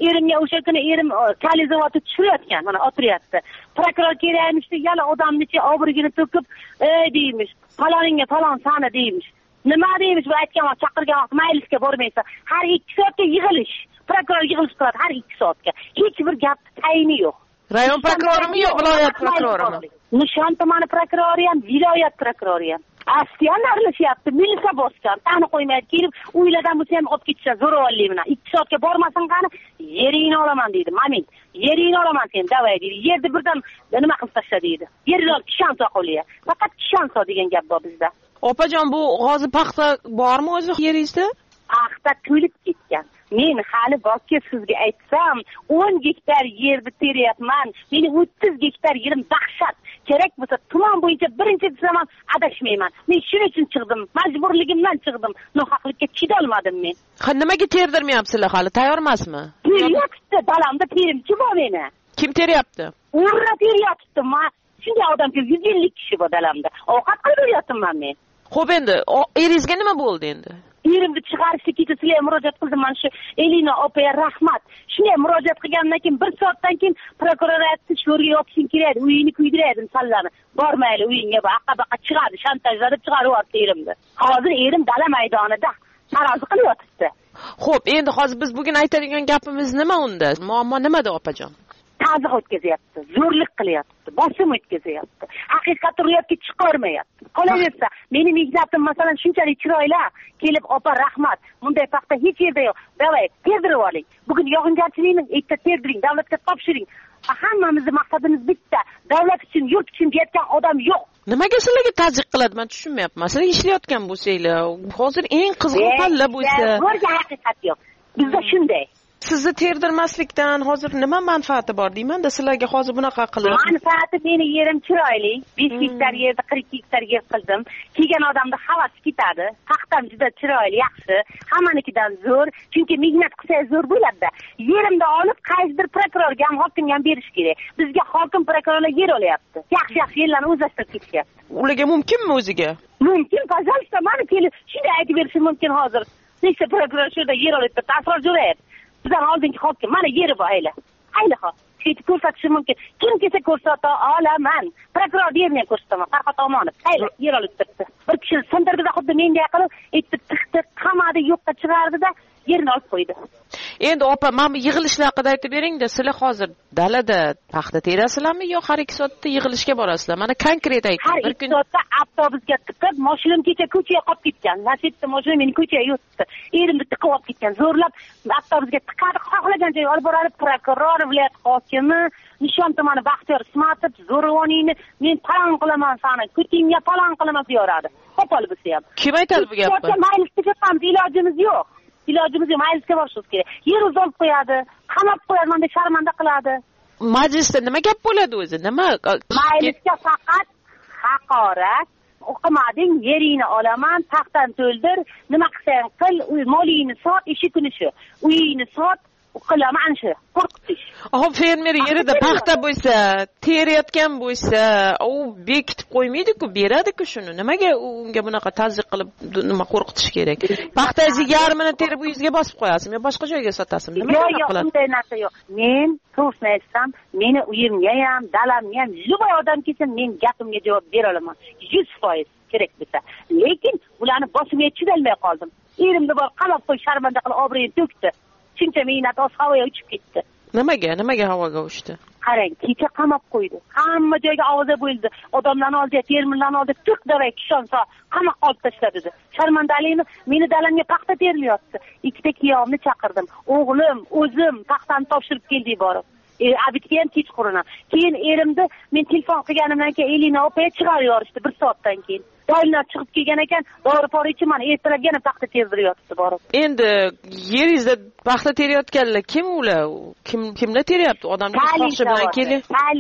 erimga o'sha kuni erim kali zavodni tushirayotgan, mana o'tiryapti. Prokuror kerakmishdi, yana odamni obrigini to'kib, deymish. Faloningga falon sani deymish. Nima deymish, bu aytgan vaqt chaqirgan vaqt maylisga bormaysa, har 2 soatga yig'ilish. Prokuror yig'ilish qiladi har 2 soatga. Hech bir gap tayini yo'q. Rayon prokurorimi yo viloyat prokurorimi? Nishon tumani prokurori ham, viloyat prokurori ham. Astiyan aralashyapti, militsiya bosgan, tani qo'ymaydi, kelib uylardan bo'lsa ham olib ketishadi, zo'ravonlik bilan. 2 soatga bormasin qani, yeringni olaman deydi. Mamin, yeringni olaman sen, davay deydi. Yerni birdan nima qilib tashla deydi. Yerni olib kishan soqoliya. Faqat kishan so degan gap bor bizda. Opajon, bu hozir paxta bormi o'zi yeringizda? Paxta to'lib ketgan. Men hali bokka sizga aytsam, 10 gektar yerni teryapman. Meni 30 gektar yerim dahshat. Kerak bo'lsa tuman bo'yicha birinchi desam ham adashmayman. Men shuning uchun chiqdim. Majburligimdan chiqdim. Nohaqlikka chidolmadim men. Nimaga terdirmayapsizlar hali? Tayyor emasmi? Teryapti, dalamda terimchi bor meni. Kim teryapti? Urra teryapti. Shunday odam 150 kishi bor dalamda. Ovqat qilib beryapman men. Xo'p endi, eringizga nima bo'ldi endi? Erimni chiqarishga kecha sizlarga murojaat qildim. Mana shu Elina opaga rahmat. Shunday murojaat qilgandan keyin 1 soatdan keyin prokuror aytdi, sho'rga yopishing kerak, uyini kuydiradi sallani. Bormayli uyingga, baqa chiqadi, shantajlab chiqaryapti erimni. Hozir erim dala maydonida tarozi qilyapti. Xo'p, endi hozir biz bugun aytadigan gapimiz nima unda? Muammo nimada opajon? Ta'ziq o'tkazyapti, zo'rlik qilyapti, bosim o'tkazyapti. Haqiqatni ro'yobga chiqarmayapti. Qolaversa, meni mehnatim masalan shunchalik chiroyli, kelib opa rahmat, bunday paxta hech yerda yo'q. Davay, terdirib oling. Bugun yog'ingarchilikni erta terdiring, davlatga topshiring. Hammamizning maqsadimiz bitta, davlat uchun, yurt uchun deyotgan odam yo'q. Nimaga sizlarga ta'ziq qiladi, men tushunmayapman. Sizlar ishlayotgan bo'lsanglar, hozir eng qizg'in palla bo'lsa, bo'lsa haqiqat yo'q. Bizda shunday. Sizni terdirmaslikdan hozir nima manfaati bor deyman-da, sizlarga hozir bunaqa qilib. Manfaati meni yerim chiroyli. 5 gektar yerda 42 gektar yer qildim. Kelgan odamda havas ketadi. Paxtam juda chiroyli, yaxshi. Hammanikidan zo'r. Chunki mehnat qilsa zo'r bo'ladi-da. Yerimni olib qaysidir prokurorga ham, hokimga ham berish kerak. Bizga hokim prokurorlar yer olyapti. Yaxshi yerlarni o'zlashtirib ketishyapti. Ularga mumkinmi o'ziga? Mumkin, pожалуйста, mana kelib shunday aytib berishi mumkin hozir. Nechta prokuror shurda yer olyapti, tasrif jo'rayapti. Bizdan oldingi hokim mana yeri bor ayla hop ketib ko'rsatishi mumkin. Kim kelsa ko'rsata olaman. Prokuror yerni ham ko'rsataman. Farhod Omonov ayla yer olib turibdi. Bir kishini sindirdida xuddi menday qilib aytib tiqdi, qamadi, yo'qqa chiqardida yerini olib qo'ydi. Endi opa, mana bu yig'ilishlar haqida aytib bering-da, sizlar hozir dalada paxta terasizlarmi yo har 2 soatda yig'ilishga borasizlar? Mana konkret ayting. Har 2 soatda avtobusga tiqib, mashinam kecha ko'chaga qolib ketgan. Nasibda mashina meni ko'chaga yutdi. Erimni tiqib olib ketgan. Zo'rlab avtobusga tiqadi, xohlagan joyga olib boradi. Prokuror, viloyat hokimi, Nishon tumani Baxtiyor Ismatov zo'ravoningni men palon qilaman sani, ko'tingga palon qilaman deyaradi. Qo'pol bo'lsa ham. Kim aytadi bu gapni? Maylisga ketamiz, ilojimiz yo'q. Ilojimiz yo'q, maylisga borishimiz kerak. Yer uzolib qo'yadi, qamab qo'yadi, menda sharmanda qiladi. Majlisda nima gap bo'ladi o'zi? Nima? Maylisga faqat haqorat, o'qimading, yeringni olaman, taxtdan to'ldir, nima qilsang qil, molingni sot, ishi kuni shu. Uyingni sot, qilaman shu. Qo'rqitish. Fermer yerida paxta bo'lsa, terayotgan bo'lsa, u bekitib qo'ymaydi-ku, beradi-ku shuni. Nimaga unga bunaqa ta'ziq qilib nima qo'rqitish kerak? Paxtangizni yarmini terib uyingizga bosib qo'yasizmi yo boshqa joyga sotasizmi? Nima qiladi? Yo'q, unday narsa yo'q. Men to'g'risini aytsam, meni uyimga ham, dalamga ham любой odam kelsa, men gapimga javob bera olaman. 100% kerak bo'lsa. Lekin ularni boshimga chidolmay qoldim. Erimni bor qamab qo'y, sharmanda qilib obro'yini to'kdi. Shuncha mehnat os havoga uchib ketdi. Nimaga havoga uchdi? Qarang, kecha qamab qo'ydi. Hamma joyga ovoza bo'ldi. Odamlarni oldi, terminlarni oldi, tuk davay kishonsa, qamoqqa olib tashladi. Sharmandalikni meni dalamga paxta terilyapti. 2ta kiyovimni chaqirdim. O'g'lim, o'zim paxtani topshirib keldik borib. Abitga ham kechqurun. Keyin erimni men telefon qilganimdan keyin Elina opaga chiqarib yorishdi 1 soatdan keyin. Doylar chiqib kelgan ekan, dori-pori ichib mana ertalab yana paxta terdiryapti borib. Endi yeringizda paxta terayotganlar kim ular? Kimlar teryapti? Odamlar xohishi bilan kelib.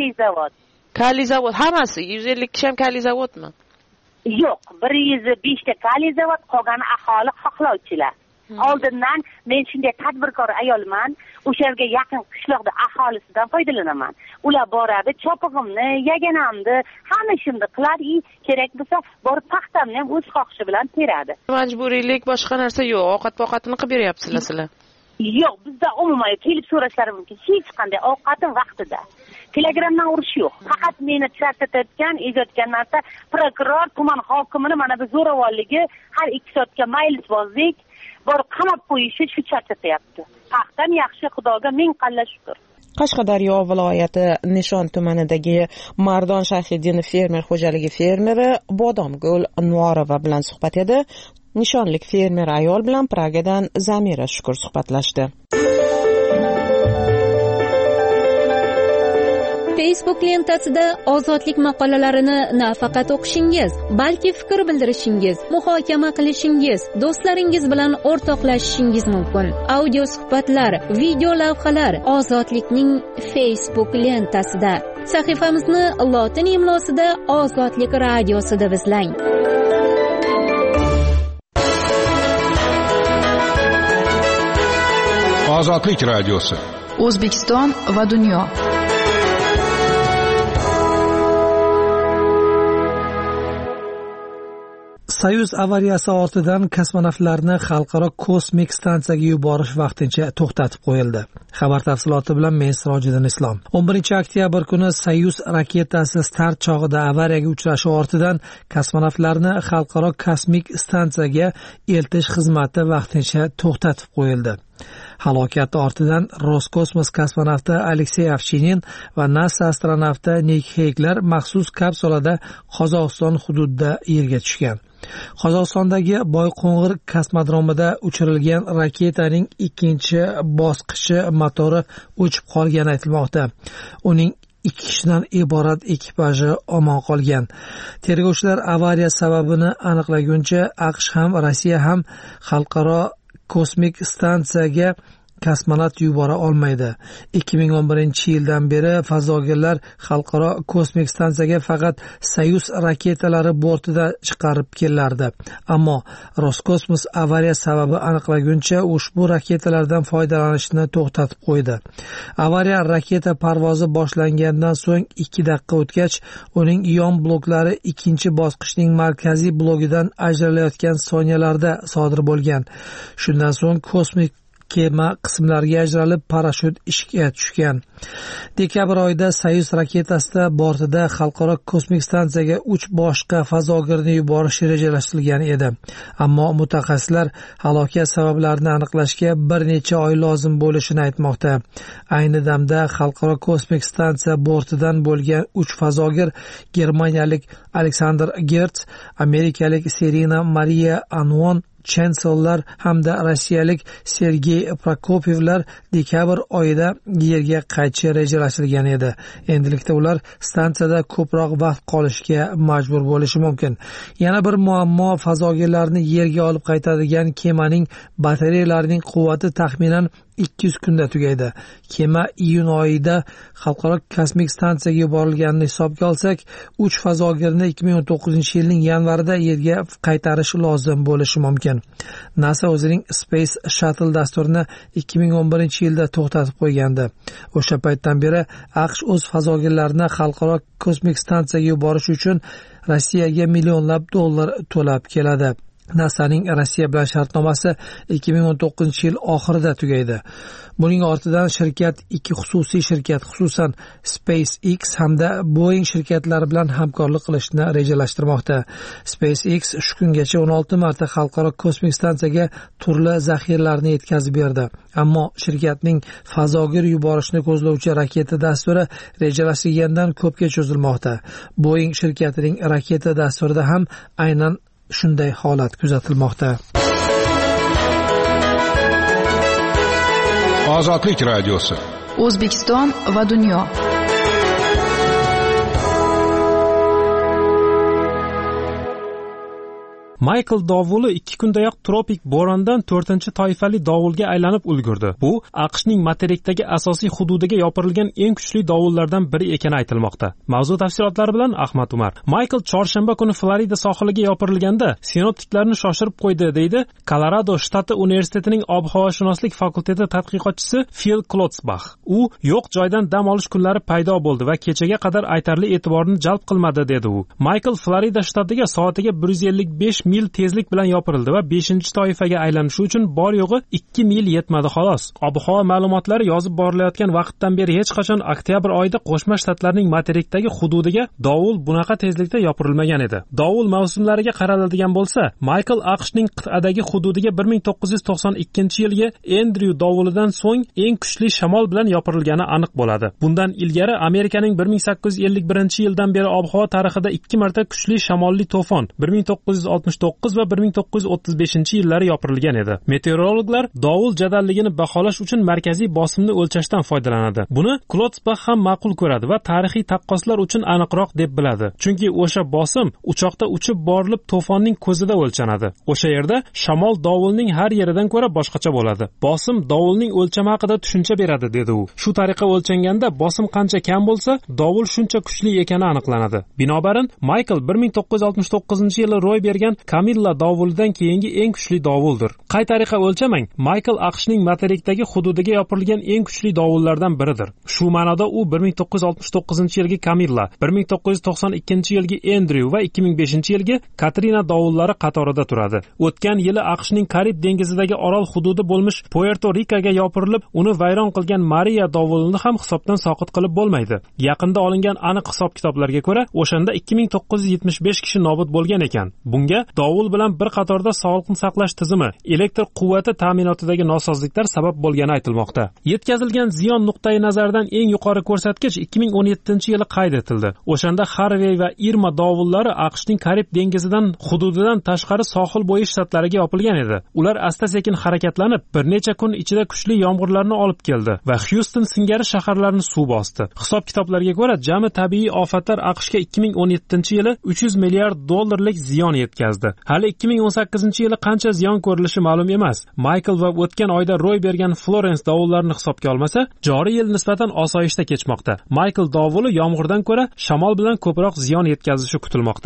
Kali zavod hammasi 150 kishi ham kali zavodmi? Yo'q, 105 ta kali zavod, qolgani aholi xohlovchilar. Oldindan men shunday tadbirkor ayolman, o'sha yerga yaqin qishloqda aholisidan foydalanaman. Ular boradi, chopig'imni, yaganamni, hamma ishimni qiladi, kerak bo'lsa borib paxtamni ham o'z xohishi bilan teradi. Majburiylik boshqa narsa yo'q, ovqat-poqatini qilib beryapsizlar sizlar. Yo'q, bizda umuman kelib so'rashlari mumkin. Hech qanday ovqati vaqtida. Telegramdan urish yo'q. Faqat meni charchatayotgan, ezayotgan narsa prokuror, tuman hokimini mana bu zo'ravonligi har 2 soatga maylisbozlik borib qamab qo'yishi shu charchatyapti. Paxtam yaxshi, Xudoga ming qalla shukr. Qashqadaryo viloyati Nishon tumanidagi Mardon Shayxiddinov fermer xo'jaligi fermeri Bodomgul Nuorova bilan suhbat edi. Nishonlik fermer ayol bilan Pragadan Zamira Shukur suhbatlashdi. Facebook lentasida ozodlik maqolalarini nafaqat o'qishingiz, balki fikr bildirishingiz, muhokama qilishingiz, do'stlaringiz bilan o'rtoqlashishingiz mumkin. Audio suhbatlar, video lavhalar ozodlikning Facebook lentasida. Sahifamizni lotin imlosida Ozodlik radiosida izlang. Ozodlik radiosi. O'zbekiston va dunyo. Soyuz avariyasi ortidan kosmonavtlarni xalqaro kosmik stansiyaga yuborish vaqtincha to'xtatib qo'yildi. Xabar tafsiloti bilan men Sirojiddin Islom. 11-oktyabr kuni Soyuz raketasi start chog'ida avariyaga uchrashi ortidan kosmonavtlarni xalqaro kosmik stansiyaga eltish xizmati vaqtincha to'xtatib qo'yildi. Halokat ortidan Roskosmos kosmonavti Aleksey Ovchinin va NASA astronavti Nik Heykler maxsus kapsulada Qozog'iston hududida yerga tushgan. Qozog'istondagi Boyqo'ng'ir kosmodromida uchirilgan raketaning ikkinchi bosqichi motori o'chib qolgani aytilmoqda. Uning 2 kishidan iborat ekipaji omon qolgan. Tergovchilar avariya sababini aniqlaguncha AQSh ham Rossiya ham xalqaro kosmik stansiyaga kosmonavt yubora olmaydi. 2011-yildan beri fazogirlar xalqaro kosmik stansiyaga faqat Soyuz raketalari bortida chiqarib kelardi. Ammo Roskosmos avariya sababi aniqlaguncha ushbu raketalardan foydalanishni to'xtatib qo'ydi. Avariya raketa parvozi boshlangandan so'ng 2 daqiqa o'tgach, uning yon bloklari ikkinchi bosqichning markaziy blogidan ajralayotgan soniyalarda sodir bo'lgan. Shundan so'ng kosmik kema qismlarga ajralib parashyut ishga tushgan. Dekabr oyida Soyuz raketasida bortida xalqaro kosmik stansiyaga 3 boshqa fazogirni yuborish rejalashtirilgan edi. Ammo mutaxassislar halokat sabablarini aniqlashga bir necha oy lozim bo'lishini aytmoqda. Ayni damda xalqaro kosmik stansiya bortidan bo'lgan 3 fazogir germaniyalik Alexander Gertz, amerikalik Serena Maria Anwon Chancellor hamda rossiyalik Sergey Prokopyevlar dekabr oyida yerga qaytishi rejalashtirilgan edi. Endilikda ular stansiyada ko'proq vaqt qolishga majbur bo'lishi mumkin. Yana bir muammo fazogirlarni yerga olib qaytadigan kemaning batareyalarining quvvati taxminan 200 kunda tugaydi. Kema iyun oyida xalqaro kosmik stansiyaga yuborilganini hisobga olsak, 3 fazogirni 2019-yilning yanvarida yerga qaytarish lozim bo'lishi mumkin. NASA o'zining Space Shuttle dasturini 2011-yilda to'xtatib qo'ygandi. O'sha paytdan beri AQSh o'z fazogirlarini xalqaro kosmik stansiyaga yuborish uchun Rossiyaga millionlab dollar to'lab keladi. NASAning Rossiya bilan shartnomasi 2019-yil oxirida tugaydi. Buning ortidan shirkat 2 xususiy shirkat, xususan SpaceX hamda Boeing shirkatlari bilan hamkorlik qilishni rejalashtirmoqda. SpaceX shu kungacha 16 marta xalqaro kosmik stansiyaga turli zaxiralarni yetkazib berdi. Ammo shirkatning fazogir yuborishni ko'zlovchi raketa dasturi rejalashtirgandan ko'pga cho'zilmoqda. Boeing shirkatining raketa dasturida ham aynan shunday holat kuzatilmoqda. Ozodlik radiosi. O'zbekiston va dunyo. Michael dovuli 2 kundayoq tropik bo'rondan 4-toifali dovulga aylanib ulgurdi. Bu AQShning materikdagi asosiy hududiga yopirilgan eng kuchli dovullardan biri ekani aytilmoqda. Mavzu tafsilotlari bilan Ahmad Umar. Michael chorshanba kuni Florida sohiliga yopirilganda sinoptiklarni shoshirib qo'ydi, deydi Kolorado shtati universitetining ob-havoshunoslik fakulteti tadqiqotchisi Phil Klotzbach. U yo'q joydan dam olish kunlari paydo bo'ldi va kechaga qadar aytarli e'tiborni jalb qilmadi, dedi u. Michael Florida shtatiga soatiga 155 mil tezlik bilan yopirildi va 5-toifaga aylanishi uchun bor yo'g'i 2 mil yetmadi xolos. Ob-havo ma'lumotlari yozib borilayotgan vaqtdan beri hech qachon oktyabr oyida Qo'shma Shtatlarning materikdagi hududiga dovul bunaqa tezlikda yopirilmagan edi. Dovul mavsumlariga qaraladigan bo'lsa, Michael AQShning qit'adagi hududiga 1992-yilgi Andrew dovulidan so'ng eng kuchli shamol bilan yopirilgani aniq bo'ladi. Bundan ilgari Amerikaning 1851-yildan beri ob-havo tarixida 2 marta kuchli shamolli to'fon 1969 va 1935-yillari yopirilgan edi. Meteorologlar dovul jadalligini baholash uchun markaziy bosimni o'lchashdan foydalanadi. Buni Klotsbach ham ma'qul ko'radi va tarixiy taqqoslar uchun aniqroq deb biladi. Chunki o'sha bosim uchoqda uchib borilib to'fonning ko'zida o'lchanadi. O'sha yerda shamol dovulning har yeridan ko'ra boshqacha bo'ladi. Bosim dovulning o'lchami haqida tushuncha beradi, dedi u. Shu tariqa o'lchanganda bosim qancha kam bo'lsa, dovul shuncha kuchli ekani aniqlanadi. Binobarin, Michael 1969-yili ro'y bergan Camilla dovulidan keyingi eng kuchli dovuldir. Qay tariqa o'lchamang, Michael AQShning materikdagi hududiga yopirilgan eng kuchli dovullardan biridir. Shu ma'noda u 1969-yilgi Camilla, 1992-yilgi Andrew va 2005-yilgi Katrina dovullari qatorida turadi. O'tgan yili AQShning Karib dengizidagi orol hududi bo'lmish Puerto Ricoga yopirilib, uni vayron qilgan Maria dovulini ham hisobdan soqit qilib bo'lmaydi. Yaqinda olingan aniq hisob-kitoblarga ko'ra, o'shanda 2975 kishi nobud bo'lgan ekan. Bunga dovul bilan bir qatorda sog'liqni saqlash tizimi, elektr quvvati ta'minotidagi nosozliklar sabab bo'lgani aytilmoqda. Yetkazilgan ziyon nuqtai nazaridan eng yuqori ko'rsatkich 2017-yili qayd etildi. O'shanda Harvey va Irma dovullari AQShning Karib dengizidan hududidan tashqari sohil bo'yi shtatlariga yopilgan edi. Ular asta-sekin harakatlanib, bir necha kun ichida kuchli yomg'irlarni olib keldi va Houston singari shaharlarni suv bosdi. Hisob-kitoblarga ko'ra, jami tabiiy ofatlar AQShga 2017-yili 300 milliard dollarlik ziyon yetkazdi. Hali 2018-yili qancha ziyon ko'rilishi ma'lum emas. Michael va o'tgan oyda ro'y bergan Florence dovullarini hisobga olmasa, joriy yil nisbatan osoyishta kechmoqda. Michael dovuli yomg'irdan ko'ra shamol bilan ko'proq ziyon yetkazishi kutilmoqda.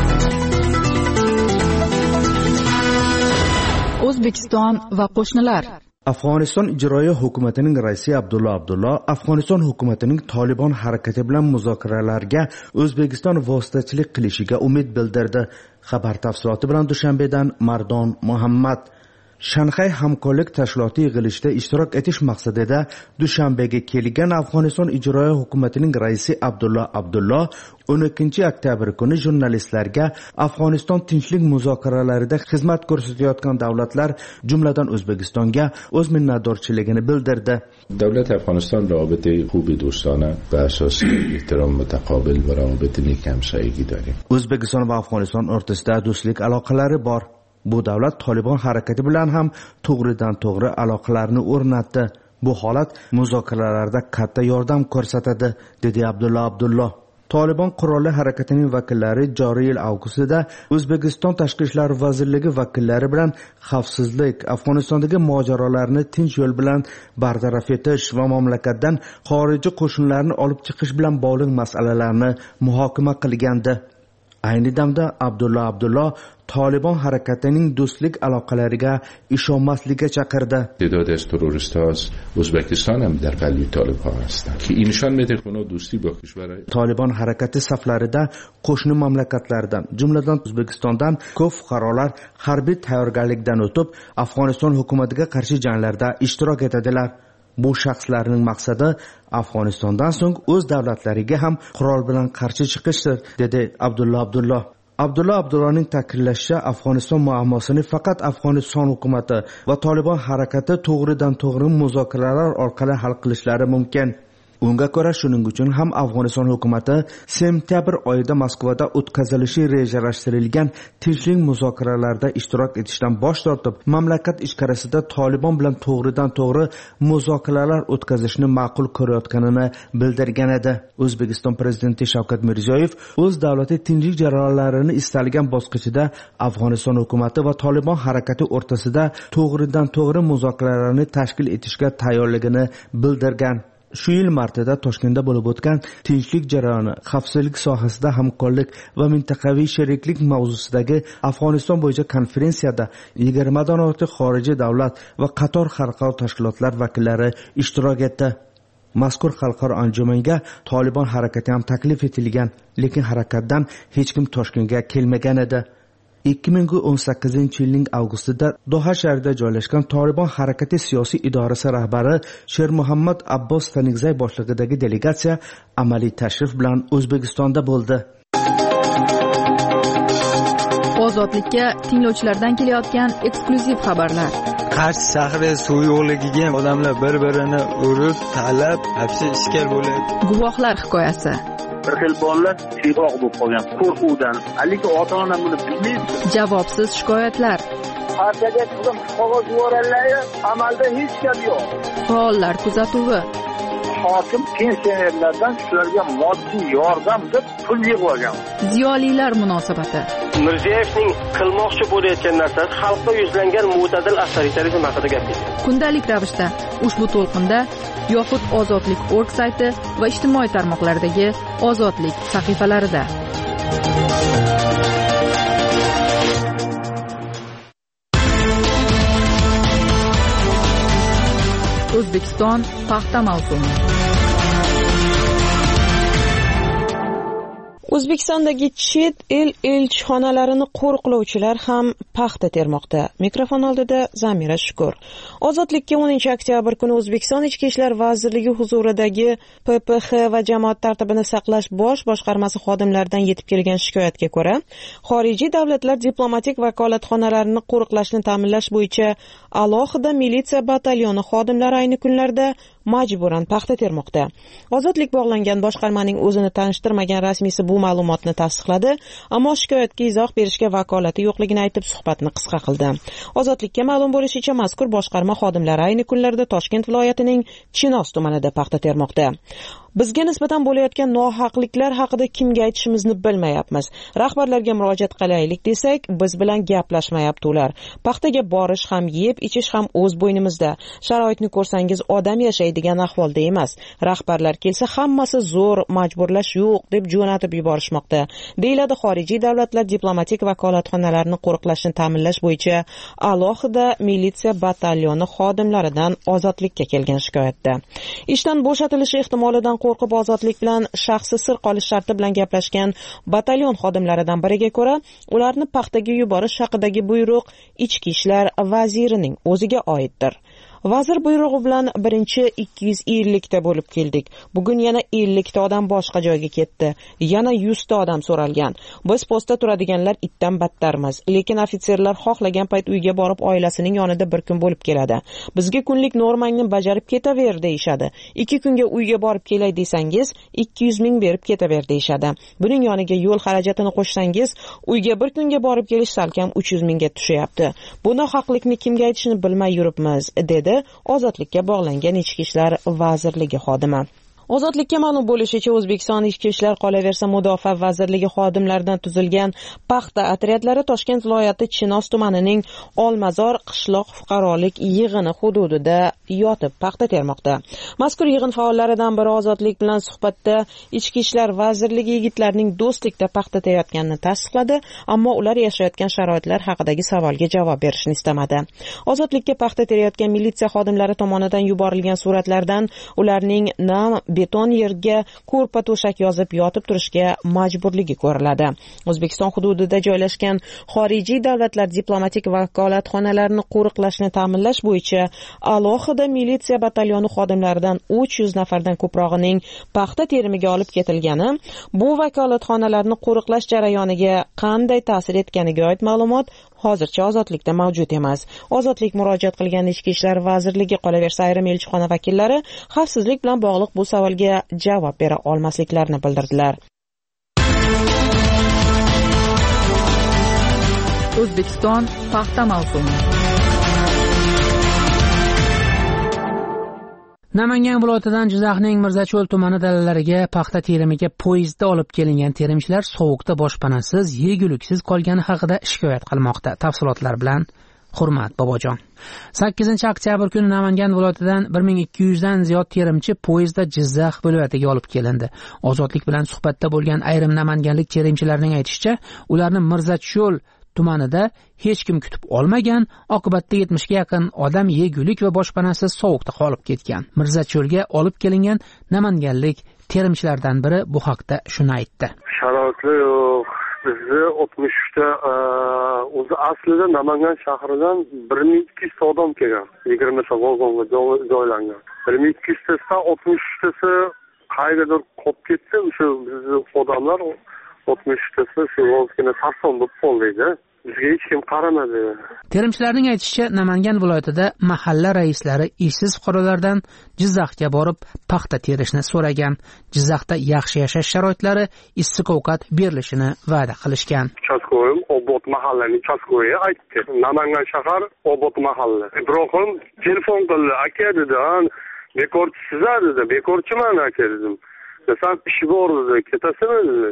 O'zbekiston va qo'shnilar. Afg'oniston ijroiya hukumatining raisi Abdulla Abdullo Afg'oniston hukumatining Taliban harakati bilan muzokaralarga O'zbekiston vositachilik qilishiga umid bildirdi. Xabar tafsiloti bilan Dushanbedan Mardon Muhammad. Shanxay hamkorlik tashkiloti yig'ilishida ishtirok etish maqsadida Dushanbega kelgan Afg'oniston ijroiya hukumatining raisi Abdulla Abdullo 12-oktyabr kuni jurnalistlarga Afg'oniston tinchlik muzokaralarida xizmat ko'rsatayotgan davlatlar, jumladan O'zbekistonga o'z minnatdorchiligini bildirdi. Davlat Afg'oniston روابط خوب دوستانه و اساس احترام متقابل و روابط نیک همسایگی داریم. O'zbekiston va Afg'oniston o'rtasida do'stlik aloqalari bor. Bu davlat Taliban harakati bilan ham to'g'ridan-to'g'ri aloqalarni o'rnatdi. Bu holat muzokaralarda katta yordam ko'rsatadi, dedi Abdulla Abdullo. Taliban qurolli harakatining vakillari joriy yil avgustida O'zbekiston Tashqi ishlar vazirligi vakillari bilan xavfsizlik, Afg'onistondagi mojarolarni tinch yo'l bilan bartaraf etish va mamlakatdan xorijiy qo'shinlarni olib chiqish bilan bog'liq masalalarni muhokama qilgandi. Ayni damda Abdulla Abdullo Taliban harakatining do'stlik aloqalariga ishonmaslikka chaqirdi. تعداد از تروریست‌ها از ازبکستان هم در قلب طالبان هستند که این نشان میده که اونا دوستی با کشورهای Taliban harakati saflarida qo'shni mamlakatlardan, jumladan O'zbekistondan ko'p fuqarolar harbiy tayyorgarlikdan o'tib, Afg'oniston hukumatiga qarshi janglarda ishtirok etadilar. Bu shaxslarning maqsadi Afg'onistondan so'ng o'z davlatlariga ham qurol bilan qarshi chiqishdir, dedi Abdulla Abdullo. Abdulla Abdulloning ta'kidlashicha, Afg'oniston muammosini faqat Afg'oniston hukumati va Taliban harakati to'g'ridan-to'g'ri muzokaralar orqali hal qilishlari mumkin. Unga ko'ra, shuning uchun ham Afg'oniston hukumati sentyabr oyida Moskvada o'tkazilishi rejalashtirilgan tinchlik muzokaralarida ishtirok etishdan bosh tortib, mamlakat ichkarisida Taliban bilan to'g'ridan-to'g'ri muzokaralar o'tkazishni ma'qul ko'rayotganini bildirgan edi. O'zbekiston prezidenti Shavkat Mirziyoyev o'z davlati tinchlik jarayonlarini istalgan bosqichida Afg'oniston hukumati va Taliban harakati o'rtasida to'g'ridan-to'g'ri muzokaralarni tashkil etishga tayyorligini bildirgan. Shu yil martida Toshkentda bo'lib o'tgan tinchlik jarayoni, xavfsizlik sohasida hamkorlik va mintaqaviy sheriklik mavzusidagi Afg'oniston bo'yicha konferensiyada 20 dan ortiq xorijiy davlat va qator xalqaro tashkilotlar vakillari ishtirok etdi. Mazkur xalqaro anjumanga Taliban harakati ham taklif etilgan, lekin harakatdan hech kim Toshkentga kelmagan edi. 2018-yilning avgustida Doha shahrida joylashgan Tolibon harakati siyosiy idorasi rahbari Shermuhammad Abbos Tanigzay boshlig'idagi delegatsiya amaliy tashrif bilan O'zbekistonda bo'ldi. Ozodlikka tinglovchilardan kelayotgan eksklyuziv xabarlar. Qarshi shahri suv yo'qligiga odamlar bir-birini urib, talab, hapsi ishkal bo'ladi. Guvohlar hikoyasi. Bir xil bolalar siyg'oq bo'lib qolgan qo'rquvdan. Lekin ota-ona buni bilmaydi. Javobsiz shikoyatlar. Partiyaga chiqib qog'oz yuborganlar, amalda hech gap yo'q. Faollar kuzatuvi. Hokim pensionerlardan shularga moddiy yordam deb pul yig'ib olgan. Ziyolilar munosabati. Mirziyoyevning qilmoqchi bo'layotgan narsasi xalqqa yuzlangan mo'tadil avtoritarizm haqida gapirdi. Kundalik ravishda ushbu to'lqinda yoxud ozodlik.org sayti va ijtimoiy tarmoqlardagi ozodlik sahifalarida. O'zbekiston paxta mavsumi. O'zbekistondagi chet el elchixonalarini qo'riqlovchilar ham paxta termoqda. Mikrofon oldida Zamira Shukur. Ozodlikka 10-oktyabr kuni O'zbekiston Ichki ishlar vazirligi huzuridagi PPX va jamoat tartibini saqlash bosh boshqarmasi xodimlaridan yetib kelgan shikoyatga ko'ra, xorijiy davlatlar diplomatik vakolatxonalarini qo'riqlashni ta'minlash bo'yicha alohida militsiya batalyoni xodimlari ayni kunlarda majburan paxta termoqda. Ozodlik bog'langan boshqarmaning o'zini tanishtirmagan rasmiysi bu ma'lumotni tasdiqladi, ammo shikoyatga izoh berishga vakolati yo'qligini aytib suhbatni qisqa qildi. Ozodlikka ma'lum bo'lishicha, mazkur boshqarma xodimlari ayni kunlarda Toshkent viloyatining Chinoz tumanida paxta termoqda. Bizga nisbatan bo'layotgan nohaqliklar haqida kimga aytishimizni bilmayapmiz. Rahbarlarga murojaat qilaylik desak, biz bilan gaplashmayapti ular. Paxtaga borish ham, yeb ichish ham o'z bo'ynimizda. Sharoitni ko'rsangiz odam yashaydigan ahvolda emas. Rahbarlar kelsa hammasi zo'r, majburlash yo'q deb jo'natib yuborishmoqda. Deyiladi xorijiy davlatlar diplomatik vakolatxonalarini qo'riqlashni ta'minlash bo'yicha alohida militsiya batalyoni xodimlaridan ozodlikka kelgan shikoyatda. Ishdan bo'shatilishi ehtimolidan qo'rqib ozodlik bilan shaxsi sir qolish sharti bilan gaplashgan batalyon xodimlaridan biriga ko'ra, ularni paxtaga yuborish haqidagi buyruq Ichki ishlar vazirining o'ziga oiddir. Vazir buyrug'i bilan birinchi 250 ta bo'lib keldik. Bugun yana 50 ta odam boshqa joyga ketdi. Yana 100 ta odam so'ralgan. Biz postda turadiganlar itdan battarmiz. Lekin ofitserlar xohlagan payt uyga borib oilasining yonida bir kun bo'lib keladi. Bizga kunlik normangni bajarib ketaver deyshadi. 2 kunga uyga borib kelay desangiz, 200 ming berib ketaver deyshadi. Buning yoniga yo'l xarajatini qo'shsangiz, uyga bir kunga borib kelish salkam 300 mingga tushyapti. Bu nohaqlikni kimga aytishni bilmay yuribmiz, dedi Ozodlikka bog'langan Ichki ishlar vazirligi xodimi. Ozodlikka ma'lum bo'lishicha, O'zbekiston Ichki ishlar qolaversa Mudofaa vazirligi xodimlaridan tuzilgan paxta otryadlari Toshkent viloyati Chinoz tumanining Olmazor qishloq fuqarolik yig'ini hududida yotib paxta termoqda. Mazkur yig'in faollaridan biri Ozodlik bilan suhbatda Ichki ishlar vazirligi yigitlarning do'stlikda paxta terayotganini tasdiqladi, ammo ular yashayotgan sharoitlar haqidagi savolga javob berishni istamadi. Ozodlikka paxta terayotgan militsiya xodimlari tomonidan yuborilgan suratlardan ularning nam beton yerga ko'rpa to'shak yozib yotib turishga majburligi ko'riladi. O'zbekiston hududida joylashgan xorijiy davlatlar diplomatik vakolatxonalarini qo'riqlashni ta'minlash bo'yicha alohida militsiya batalyoni xodimlaridan 300 nafardan ko'prog'ining paxta terimiga olib ketilgani, bu vakolatxonalarni qo'riqlash jarayoniga qanday ta'sir etganiga oid ma'lumot hozircha Ozodlikda mavjud emas. Ozodlik murojaat qilgan Ichki ishlar vazirligi qolaversa ayrim elchixona vakillari xavfsizlik bilan bog'liq bu savolga javob bera olmasliklarini bildirdilar. O'zbekiston paxta mavsumi. Namangan viloyatidan Jizzaxning Mirzacho'l tumani dalalariga paxta terimiga poyezdda olib kelingan terimchilar sovuqda boshpanasiz, yeguliksiz qolgani haqida shikoyat qilmoqda. Tafsilotlar bilan Hurmat Bobojon. 8-oktyabr kuni Namangan viloyatidan 1200 dan ziyod terimchi poyezdda Jizzax viloyatiga olib kelindi. Ozodlik bilan suhbatda bo'lgan ayrim namanganlik terimchilarning aytishicha, ularni Mirzacho'l tumanida hech kim kutib olmagan, oqibatda 70 ga yaqin odam yegulik va boshpanasiz sovuqda qolib ketgan. Mirzacho'lga olib kelingan namanganlik terimchilardan biri bu haqda shuni aytdi. Sharoitlar yo'q, bizni 63ta o'zi aslida Namangan shahridan 1200 odam kelgan. 20 ta vagonga joylangan. 1200 tasidan 63tasi qayergadir qolib ketdi. O'sha bizni odamlar 63tasi shu vaziyatga sarson bo'lib qoldi. Bizga hech kim qaramadi. Terimchilarning aytishicha, Namangan viloyatida mahalla raislari ishsiz fuqarolardan Jizzaxga borib paxta terishni so'ragan. Jizzaxda yaxshi yashash sharoitlari, issiq ovqat berilishini va'da qilishgan. Uchastkoyim Obod mahallaning uchastkoyi aytdi. Namangan shahar Obod mahalla. Ibrohim telefon qildi. Aka dedi, bekorchisiz dedi. Bekorchiman aka dedim. Desam ishi bor dedi. Ketasizmi dedi.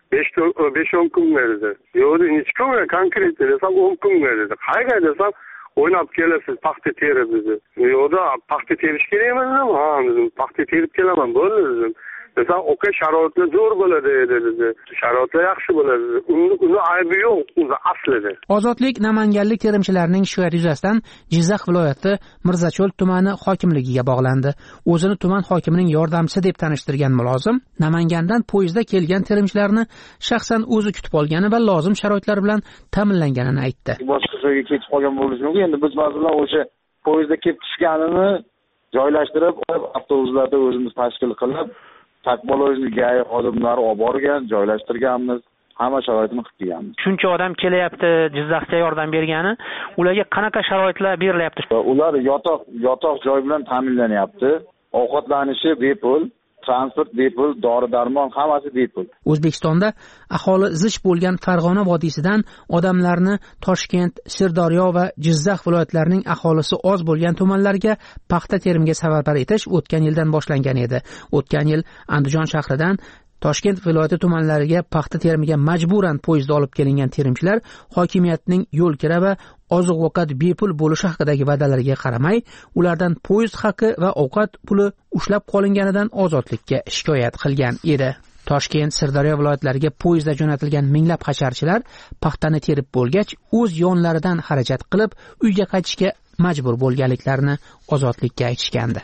5-10 kun verdi. Yo'q, necha kun konkret desam 10 kun verdi. Qayerga desam o'ynab kelasiz, paxta terib dedi. Yo'q, paxta terish kerakmi dedim. Ha dedim, paxta terib kelaman, bo'ldi dedim. Desam, "Oka, sharoitlar zo'r bo'ladi" dedi. Sharoitlar yaxshi bo'ladi. Uni aybi yo'q, o'zi aslida. Ozodlik namanganlik terimchilarning shikoyati yuzasidan Jizzax viloyati Mirzacho'l tumani hokimligiga bog'landi. O'zini tuman hokimining yordamchisi deb tanishtirgan mulozim Namangandan poyezdda kelgan terimchilarni shaxsan o'zi kutib olgani va lozim sharoitlar bilan ta'minlanganini aytdi. Boshqa joyga ketib qolgan bo'lishi mumkin. Endi biz masalan o'sha poyezdda kelib tushganini joylashtirib, avtobuslarda o'zimiz tashkil qilib takbolojniga xodimlari olib borgan, joylashtirganmiz, hamma sharoitini qilib kelganmiz. Shuncha odam kelyapti, Jizzaxga yordam bergani, ularga qanaqa sharoitlar berilyapti? Ular yotoq joy bilan ta'minlanyapti. Ovqatlanishi bepul, transport bepul, dori-darmon hammasi bepul. O'zbekistonda aholi zich bo'lgan Farg'ona vodiysidan odamlarni Toshkent, Sirdaryo va Jizzax viloyatlarining aholisi oz bo'lgan tumanlarga paxta terimiga safarbar etish o'tgan yildan boshlangan edi. O'tgan yil Andijon shahridan Toshkent viloyati tumanlariga paxta terimiga majburan poyezdda olib kelingan terimchilar hokimiyatning yo'l kira va oziq-ovqat bepul bo'lishi haqidagi va'dalariga qaramay, ulardan poyezd haqi va ovqat puli ushlab qolinganidan ozodlikka shikoyat qilgan edi. Toshkent, Sirdaryo viloyatlariga poyezdda jo'natilgan minglab hasharchilar paxtani terib bo'lgach, o'z yonlaridan xarajat qilib, uyga qaytishga majbur bo'lganliklarini ozodlikka aytishgandi.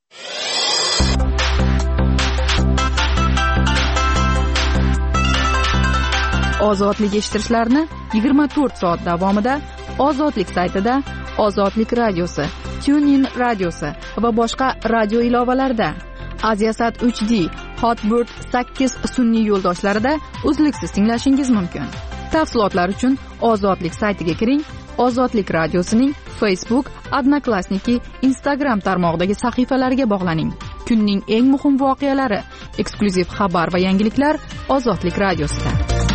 Ozodlik eshittirishlarni 24 soat davomida Ozodlik saytida, Ozodlik radiosi, TuneIn radiosi va boshqa radio ilovalarida, Aziasat 3D, Hotbird 8 sun'iy yo'ldoshlarida uzluksiz tinglashingiz mumkin. Tafsilotlar uchun Ozodlik saytiga kiring. Ozodlik radiosining Facebook, Odnoklassniki, Instagram tarmog'idagi sahifalariga bog'laning. Kunning eng muhim voqealari, eksklyuziv xabar va yangiliklar Ozodlik radiosida.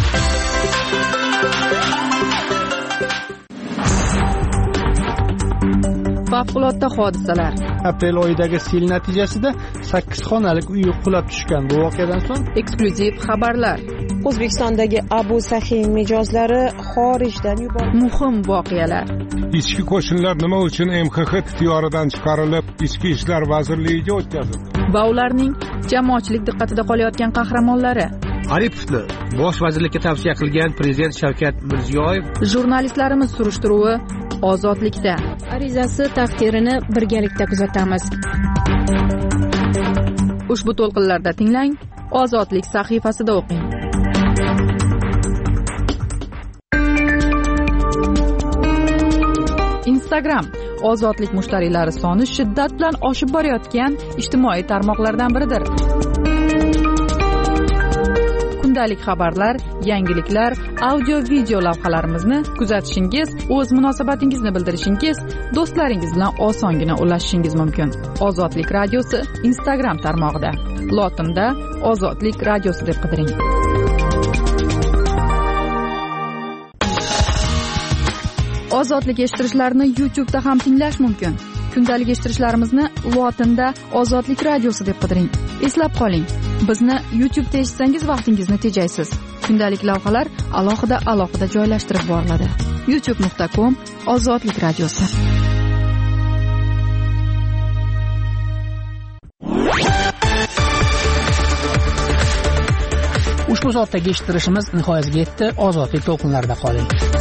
Favqulodda hodisalar. Aprel oyidagi sel natijasida 8 xonalik uy qulab tushgan. Bu voqeadan so'ng eksklyuziv xabarlar. O'zbekistondagi Abu Sahiy mijozlari xorijdan yuborildi. Muhim voqealar. Ichki qo'shinlar nima uchun MXX ixtiyoridan chiqarilib, Ichki ishlar vazirligiga o'tkazildi? Va ularning jamoatchilik diqqatida qolayotgan qahramonlari. Aripovni bosh vazirlikka tavsiya qilgan prezident Shavkat Mirziyoyev. Jurnalistlarimiz surishtiruvi Ozodlikda. Arizasi taqdirini birgalikda kuzatamiz. Ushbu to'lqinlarda tinglang, Ozodlik sahifasida o'qing. Instagram Ozodlik mushtariylari soni shiddat bilan oshib borayotgan ijtimoiy tarmoqlardan biridir. Kundalik xabarlar, yangiliklar, audio-video lavhalarimizni kuzatishingiz, o'z munosabatingizni bildirishingiz, do'stlaringiz bilan osongina ulashishingiz mumkin. Ozodlik radiosi Instagram tarmog'ida. Lotinda Ozodlik radiosi deb qidiring. Ozodlik eshittirishlarni YouTube'da ham tinglash mumkin. Kundalik eshittirishlarimizni lotinda Ozodlik radiosi deb qidiring. Eslab qoling, bizni YouTube'da eshitsangiz vaqtingizni tejaysiz. Kundalik lavhalar alohida joylashtirib boriladi. youtube.com Ozodlik radiosi. Ushbu soatdagi eshittirishimiz nihoyasiga yetdi. Ozodlik to'lqinlarida qoling.